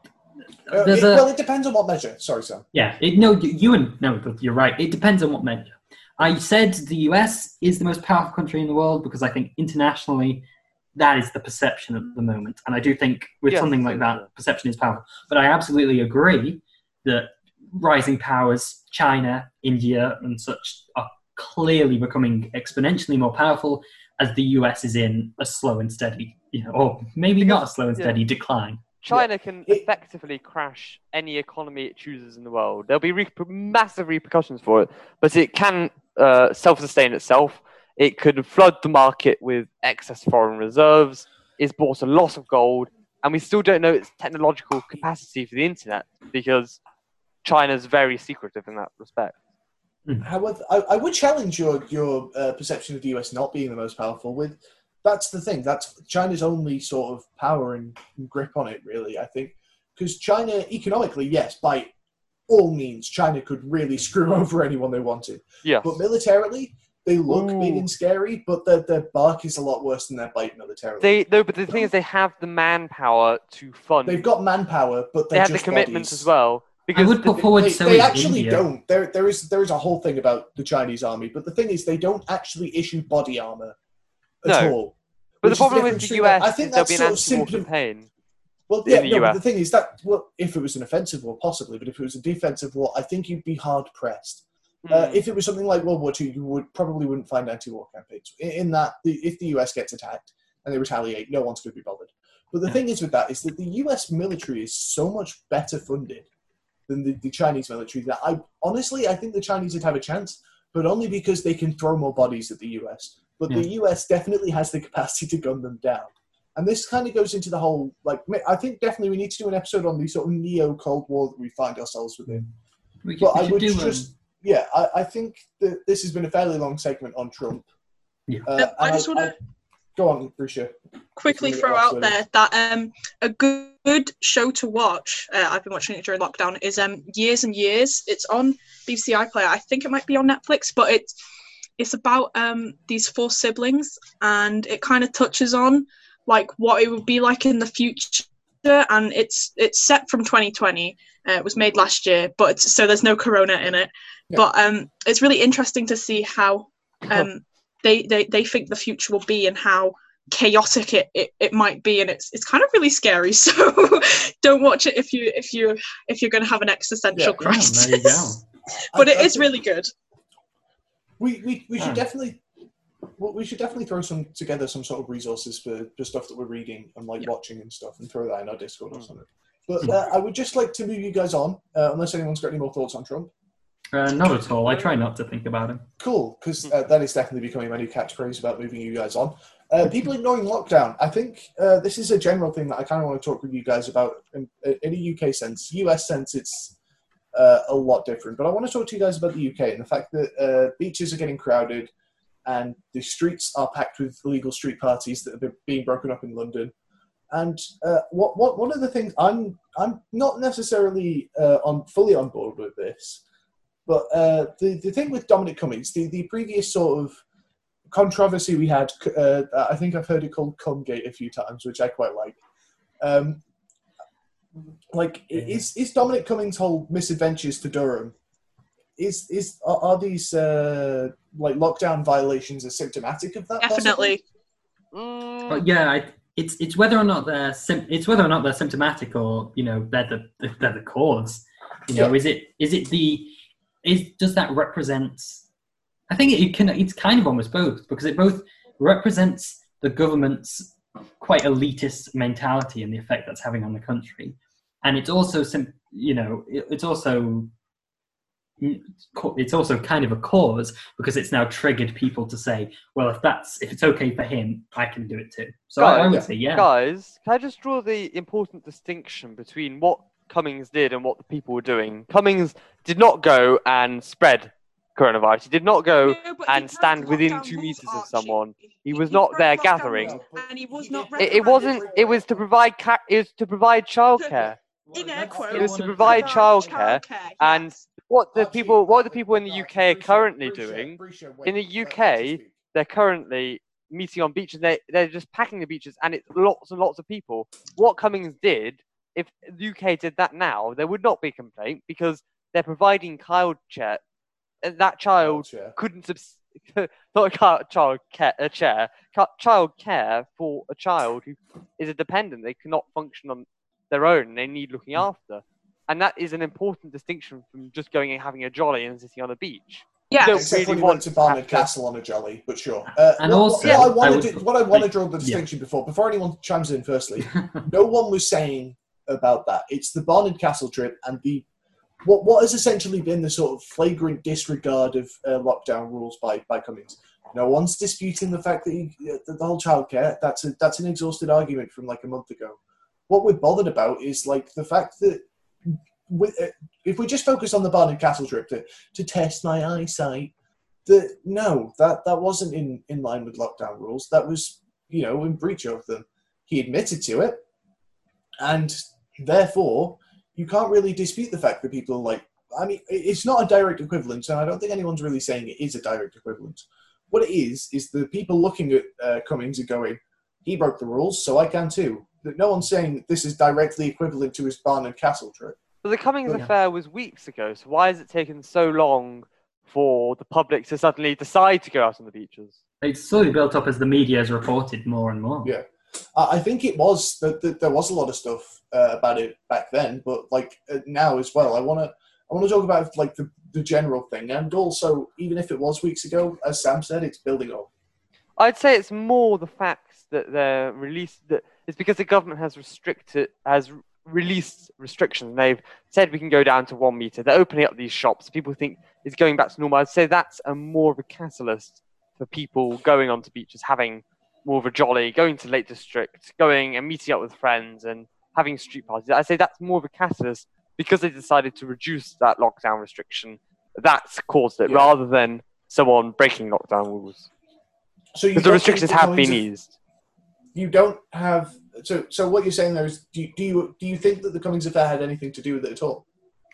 Uh, there's it- a, well, it depends on what measure. Sorry, Sam. Yeah, it, no, you you and no, but you're right. It depends on what measure. I said the U S is the most powerful country in the world because I think internationally that is the perception at the moment, and I do think with Yes, something it like is, that, yeah. perception is powerful. But I absolutely agree that rising powers, China, India, and such, are clearly becoming exponentially more powerful as the U S is in a slow and steady, you know, or maybe not a slow and yeah. steady decline. China can It- effectively crash any economy it chooses in the world. There'll be re- massive repercussions for it, but it can uh, self-sustain itself. It could flood the market with excess foreign reserves. It's bought a lot of gold, and we still don't know its technological capacity for the internet because China's very secretive in that respect. However, I, I would challenge your your uh, perception of the U S not being the most powerful. With that's the thing. That's China's only sort of power and grip on it, really. I think because China economically, yes, by all means, China could really screw over anyone they wanted. Yes. But militarily, they look Ooh. big and scary, but their their bark is a lot worse than their bite militarily. They no, but the thing is, they have the manpower to fund. They've got manpower, but they they're have the just commitment bodies. as well. I Because would the- put forward They, so they is actually India. don't. There, there is there is a whole thing about the Chinese army, but the thing is, they don't actually issue body armor at No. all. but the which is problem with difference the between U S that. I think is there'll that's be an sort of anti-war simply- campaign. Well, in yeah, the no, U but S. the thing is that well, if it was an offensive war, possibly, but if it was a defensive war, I think you'd be hard pressed. Uh, Hmm. if it was something like World War Two, you would probably wouldn't find anti-war campaigns. In, in that, the, if the U S gets attacked and they retaliate, no one's going to be bothered. But the Yeah. thing is with that is that the U S military is so much better funded than the, the Chinese military that I honestly I think the Chinese would have a chance, but only because they can throw more bodies at the U S. But the U S definitely has the capacity to gun them down. And this kind of goes into the whole, like, I think definitely we need to do an episode on the sort of neo-Cold War that we find ourselves within. We, But we I should would do, just, um, yeah, I, I think that this has been a fairly long segment on Trump. Yeah. Uh, Um, I and just want to Go on, Risha. quickly Before we throw get off out the- there that um a good, good show to watch. Uh, I've been watching it during lockdown. Is um Years and Years. It's on B B C iPlayer. I think it might be on Netflix, but it's it's about um these four siblings, and it kind of touches on like what it would be like in the future. And it's it's set from twenty twenty. Uh, it was made last year, but it's, so there's no corona in it. Yeah. But um, it's really interesting to see how um they, they they think the future will be and how chaotic it, it, it might be, and it's it's kind of really scary. So don't watch it if you if you if you're going to have an existential Yeah, yeah, crisis. there you go. But I- it I is think really good. We we, we should Ah. definitely. Well, we should definitely throw some together some sort of resources for the stuff that we're reading and like Yeah. watching and stuff, and throw that in our Discord or Mm. something. But uh, I would just like to move you guys on, uh, unless anyone's got any more thoughts on Trump. Uh, not at all. I try not to think about him. Cool, because uh, that is definitely becoming my new catchphrase about moving you guys on. Uh, people ignoring lockdown. I think uh, this is a general thing that I kind of want to talk with you guys about in, in a U K sense. U S sense, it's uh, a lot different. But I want to talk to you guys about the U K and the fact that uh, beaches are getting crowded and the streets are packed with illegal street parties that have been being broken up in London. And uh, what, what one of the things I'm I'm not necessarily uh, on fully on board with this, but uh, the the thing with Dominic Cummings, the, the previous sort of controversy we had, uh, I think I've heard it called Cumgate a few times, which I quite like. Um, like, is is Dominic Cummings' whole misadventures to Durham? Is is are, are these uh, like lockdown violations are symptomatic of that? Definitely. Mm, But yeah, I, it's it's whether or not they're sim- it's whether or not they're symptomatic, or you know they're the they're the cause. You know, Yeah. is it is it the is does that represent? I think it, it can it's kind of almost both, because it both represents the government's quite elitist mentality and the effect that's having on the country, and it's also sim- you know it, it's also it's also kind of a cause, because it's now triggered people to say, well, if that's if it's okay for him, I can do it too. So I, I would yeah. say yeah. Guys, can I just draw the important distinction between what Cummings did and what the people were doing? Cummings did not go and spread coronavirus. He did not go No, but and he stand broke within lockdown two rules, meters of Archie. someone. He was He not broke there lockdown gathering. rules, and he was He not did- It, it reprimanded wasn't. for It was to provide. Ca- it was to provide childcare. In air That's quotes, It was to still one of provide the- childcare, childcare, and yes. What the Archie, people, what the wait, people in the right, U K are Risha, currently Risha, doing, Risha, wait, in the let- U let K, Archie speak. they're currently meeting on beaches. They they're just packing the beaches, and it's lots and lots of people. What Cummings did, if the U K did that now, there would not be a complaint, because they're providing childcare, and that child Gotcha. couldn't subs- not a child, child care, a chair, child care for a child who is a dependent. They cannot function on their own. They need looking after, and that is an important distinction from just going and having a jolly and sitting on a beach. Yes. don't Except really when he want went to to Barnard have to- Castle on a jolly, but sure. Uh, And what, also, what I I want would- to do, what I want to like, draw the yeah. distinction before, before anyone chimes in. Firstly, no one was saying about that. It's the Barnard Castle trip and the what what has essentially been the sort of flagrant disregard of uh, lockdown rules by by Cummings. No one's disputing the fact that, he, uh, that the whole childcare that's a, that's an exhausted argument from like a month ago. What we're bothered about is like the fact that with, uh, if we just focus on the Barnard Castle trip to, to test my eyesight, that no, that, that wasn't in, in line with lockdown rules. That was, you know, in breach of them. He admitted to it, and therefore you can't really dispute the fact that people are like, I mean, it's not a direct equivalent, and I don't think anyone's really saying it is a direct equivalent. What it is, is the people looking at uh, Cummings and going, he broke the rules, so I can too. But no one's saying this is directly equivalent to his Barnard Castle trip. But the Cummings Yeah. affair was weeks ago, so why has it taken so long for the public to suddenly decide to go out on the beaches? It's slowly built up as the media has reported more and more. Yeah. I I think it was that, that there was a lot of stuff uh, about it back then, but like uh, now as well. I want to I want to talk about like the, the general thing, and also even if it was weeks ago, as Sam said, it's building up. I'd say it's more the fact that they're released. That it's because the government has restricted, has released restrictions. And they've said we can go down to one meter. They're opening up these shops. People think it's going back to normal. I'd say that's a more of a catalyst for people going onto beaches, having more of a jolly, going to Lake District, going and meeting up with friends and having street parties. I say that's more of a catalyst because they decided to reduce that lockdown restriction. That's caused it, Yeah. rather than someone breaking lockdown rules. So you Because the don't restrictions think the have been comings of- eased. You don't have. So, so what you're saying there is, do you, do you do you think that the Cummings affair had anything to do with it at all?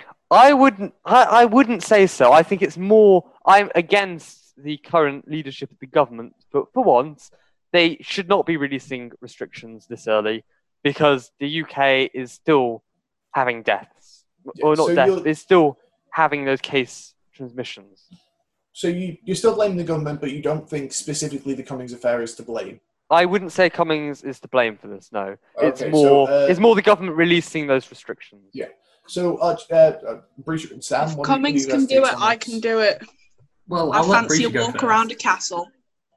I wouldn't. I, I wouldn't say so. I think it's more. I'm against the current leadership of the government, but for once, they should not be releasing restrictions this early because the U K is still having deaths, Yeah, or not so deaths. you're- It's still having those case transmissions. So you you're still blaming the government, but you don't think specifically the Cummings affair is to blame. I wouldn't say Cummings is to blame for this. No, it's Okay, so, more. uh, it's more the government releasing those restrictions. Yeah. So, uh, uh, uh, Breach and Sam, If what Cummings you can guys do take it, on I this? can do it. Well, I I'll let fancy a Breacher go walk first. around a castle.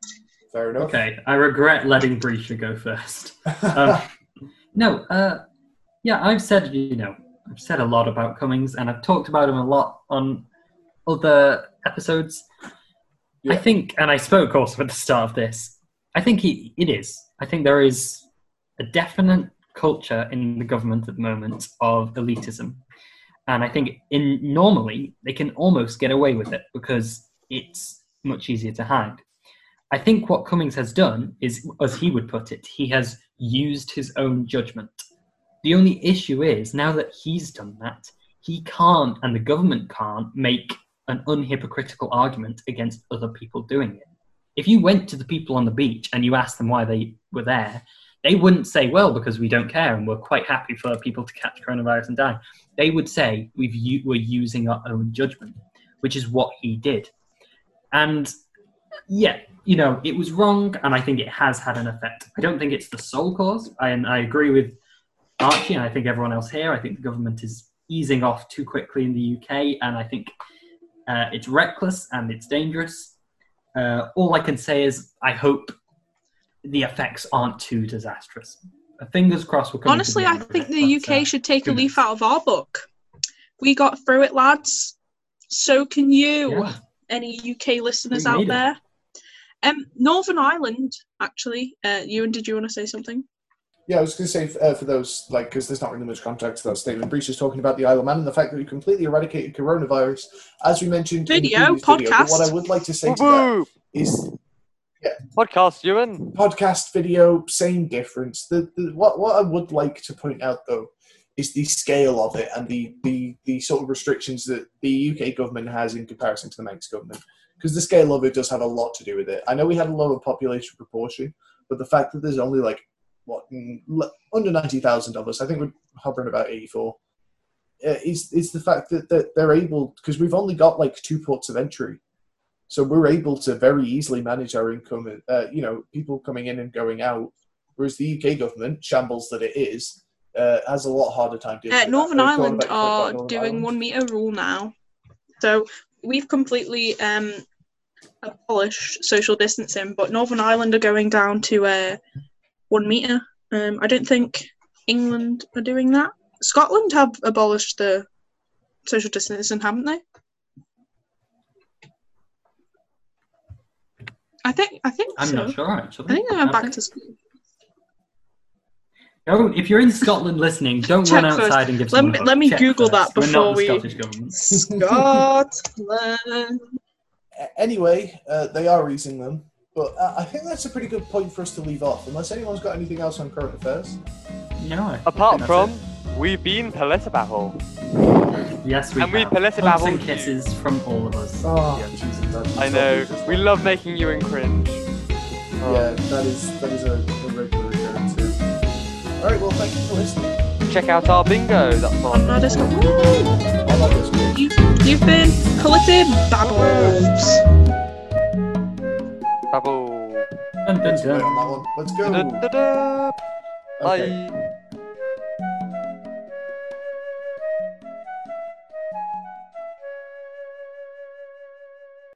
Fair enough. Okay, I regret letting Breacher go first. Um, no, uh, yeah, I've said, you know, I've said a lot about Cummings, and I've talked about him a lot on other episodes. Yeah. I think, and I spoke also at the start of this, I think he, it is. I think there is a definite culture in the government at the moment of elitism. And I think in normally they can almost get away with it because it's much easier to hide. I think what Cummings has done is, as he would put it, he has used his own judgment. The only issue is, now that he's done that, he can't, and the government can't, make an unhypocritical argument against other people doing it. If you went to the people on the beach and you asked them why they were there, they wouldn't say, well, because we don't care and we're quite happy for people to catch coronavirus and die. They would say, We've u- we're using our own judgment, which is what he did. And yeah, you know, it was wrong, and I think it has had an effect. I don't think it's the sole cause, and I agree with Archie, and I think everyone else here. I think the government is easing off too quickly in the U K, and I think uh, it's reckless and it's dangerous. Uh, all I can say is I hope the effects aren't too disastrous. Uh, Fingers crossed we're coming to Honestly, the I end of think it, the but, U K uh, should take a who leaf knows? out of our book. We got through it, lads. So can you. Yeah. Any U K listeners We out made it. there? Um, Northern Ireland, actually. Uh, Ewan, did you want to say something? Yeah, I was going to say uh, for those, like, because there's not really much context to that statement. Breach is talking about the Isle of Man and the fact that we completely eradicated coronavirus, as we mentioned Video, in the previous video. But what podcast. I would like to say to that Woo! is Podcast, Ewan. podcast, video, same difference. The, the what what I would like to point out though is the scale of it and the the, the sort of restrictions that the U K government has in comparison to the Manx government. Because the scale of it does have a lot to do with it. I know we had a lower population proportion, but the fact that there's only like what mm, l- under ninety thousand of us, I think we're hovering about eighty-four. Uh, is is the fact that, that they're able, because we've only got like two ports of entry. So we're able to very easily manage our income, uh, you know, people coming in and going out, whereas the U K government, shambles that it is, uh, has a lot harder time dealing Uh, with Northern that. Uh, Ireland going back to are about Northern doing Ireland. one meter rule now. So we've completely um, abolished social distancing, but Northern Ireland are going down to uh, one meter. Um, I don't think England are doing that. Scotland have abolished the social distancing, haven't they? I think. I think I'm so. not sure, actually. I think they went Have back to school. Don't, if you're in Scotland listening, don't Check run first. outside and give Let someone me- a let hug. me Check Google first. that We're not before the we- Scottish government. Scotland. A- Anyway, uh, they are easing them, but uh, I think that's a pretty good point for us to leave off, unless anyone's got anything else on current affairs. No, I Apart think from, that's we've been Politibabble. it. Yes, we and we have. Politibabble Hugs and you. kisses from all of us. Oh, Yeah. Jesus, that's I so know. good. We love making you in cringe. Oh. Yeah, that is that is a, a regular occurrence here. All right, well, thank you for listening. Check out our bingo. That's On on. our Discord. Woo! I like this one. You, you've been Politibabbles. Babble. Dun, dun, Let's play dun. on that one. Let's go. Da-da-da-da. Okay. Bye.